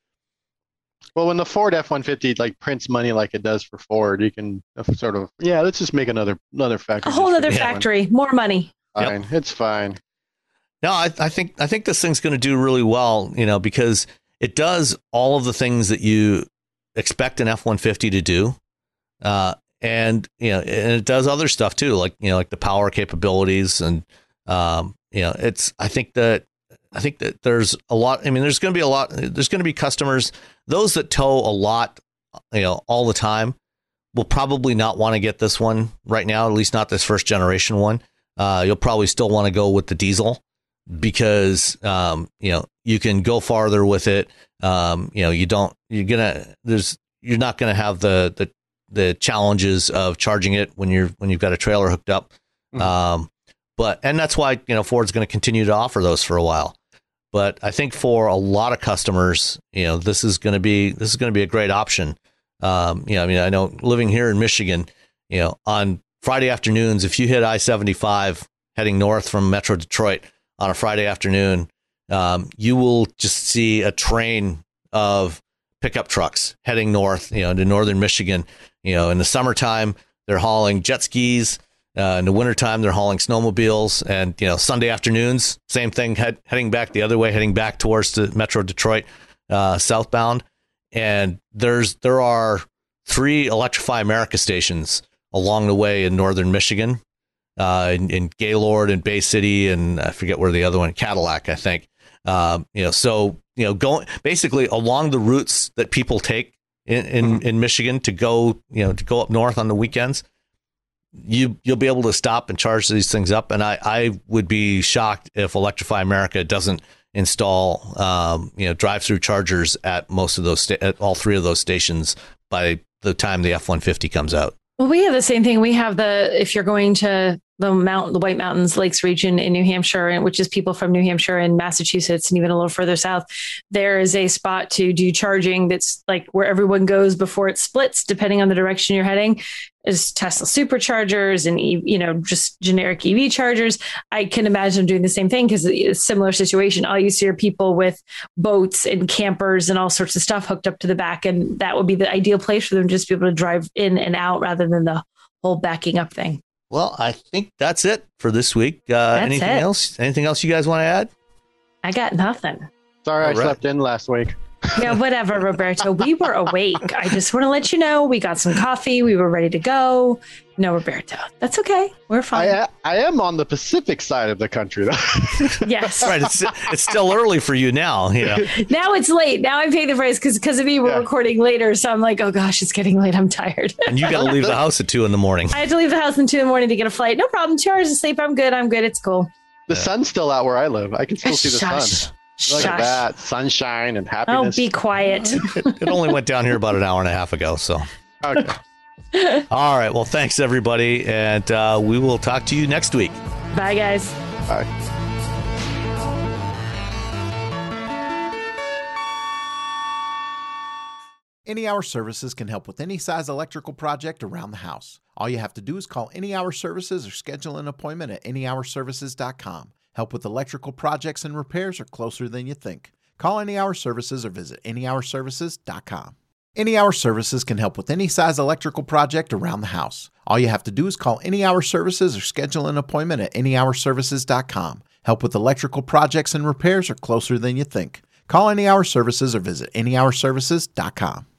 Well, when the Ford F one fifty like prints money like it does for Ford, you can sort of yeah, let's just make another another factory. A whole just for other this one. factory, more money. Fine, it's fine. No, I, I think I think this thing's going to do really well, you know, because it does all of the things that you expect an F one fifty to do, uh, and you know, and it does other stuff too, like you know, like the power capabilities, and um, you know, it's. I think that I think that there's a lot. I mean, there's going to be a lot. There's going to be customers, those that tow a lot, you know, all the time, will probably not want to get this one right now. At least not this first generation one. Uh, you'll probably still want to go with the diesel, because um, you know you can go farther with it. Um, you know you don't you're gonna there's you're not gonna have the the the challenges of charging it when you're when you've got a trailer hooked up. Mhm. Um, but and that's why you know Ford's going to continue to offer those for a while. But I think for a lot of customers, you know this is going to be this is going to be a great option. Um, you know, I mean, I know living here in Michigan, you know, on Friday afternoons, if you hit I seventy-five heading north from Metro Detroit on a Friday afternoon, um, you will just see a train of pickup trucks heading north, you know, to northern Michigan. You know, in the summertime, they're hauling jet skis. Uh, in the wintertime, they're hauling snowmobiles. And, you know, Sunday afternoons, same thing, head, heading back the other way, heading back towards the Metro Detroit uh, southbound. And there's there are three Electrify America stations along the way in northern Michigan, uh, in, in Gaylord and Bay City, and I forget where the other one, Cadillac, I think. Um, you know, so you know, going basically along the routes that people take in in, Mhm. in Michigan to go, you know, to go up north on the weekends, you you'll be able to stop and charge these things up. And I I would be shocked if Electrify America doesn't install um, you know drive-through chargers at most of those sta- at all three of those stations by the time the F one fifty comes out. Well, we have the same thing. We have the, if you're going to the mountain, the White Mountains Lakes region in New Hampshire, which is people from New Hampshire and Massachusetts and even a little further south, there is a spot to do charging that's like where everyone goes before it splits, depending on the direction you're heading. Is Tesla superchargers and, you know, just generic E V chargers. I can imagine doing the same thing because it's a similar situation. All you see are people with boats and campers and all sorts of stuff hooked up to the back. And that would be the ideal place for them just to be able to drive in and out rather than the whole backing up thing. Well, I think that's it for this week. Uh, anything it. else? Anything else you guys want to add? I got nothing. Sorry, I All right. slept in last week. Yeah, whatever, Roberto. We were awake. I just want to let you know we got some coffee. We were ready to go. No, Roberto. That's okay. We're fine. I I am on the Pacific side of the country though. Yes. Right, it's it's still early for you now. You know. Now it's late. Now I'm paying the price because because of me. We're Yeah. recording later, so I'm like, oh gosh, it's getting late. I'm tired. And you got to leave the house at two in the morning. I had to leave the house in two in the morning to get a flight. No problem. Two hours of sleep. I'm good. I'm good. It's cool. The sun's still out where I live. I can still see the Shush. sun. Look Shush. at that sunshine and Oh, happiness. be quiet. It only went down here about an hour and a half ago. So, Okay. all right. Well, thanks everybody, and uh, we will talk to you next week. Bye, guys. Bye. Any Hour Services can help with any size electrical project around the house. All you have to do is call Any Hour Services or schedule an appointment at any hour services dot com. Help with electrical projects and repairs are closer than you think. Call Any Hour Services or visit any hour services dot com. Any Hour Services can help with any size electrical project around the house. All you have to do is call Any Hour Services or schedule an appointment at any hour services dot com. Help with electrical projects and repairs are closer than you think. Call Any Hour Services or visit any hour services dot com.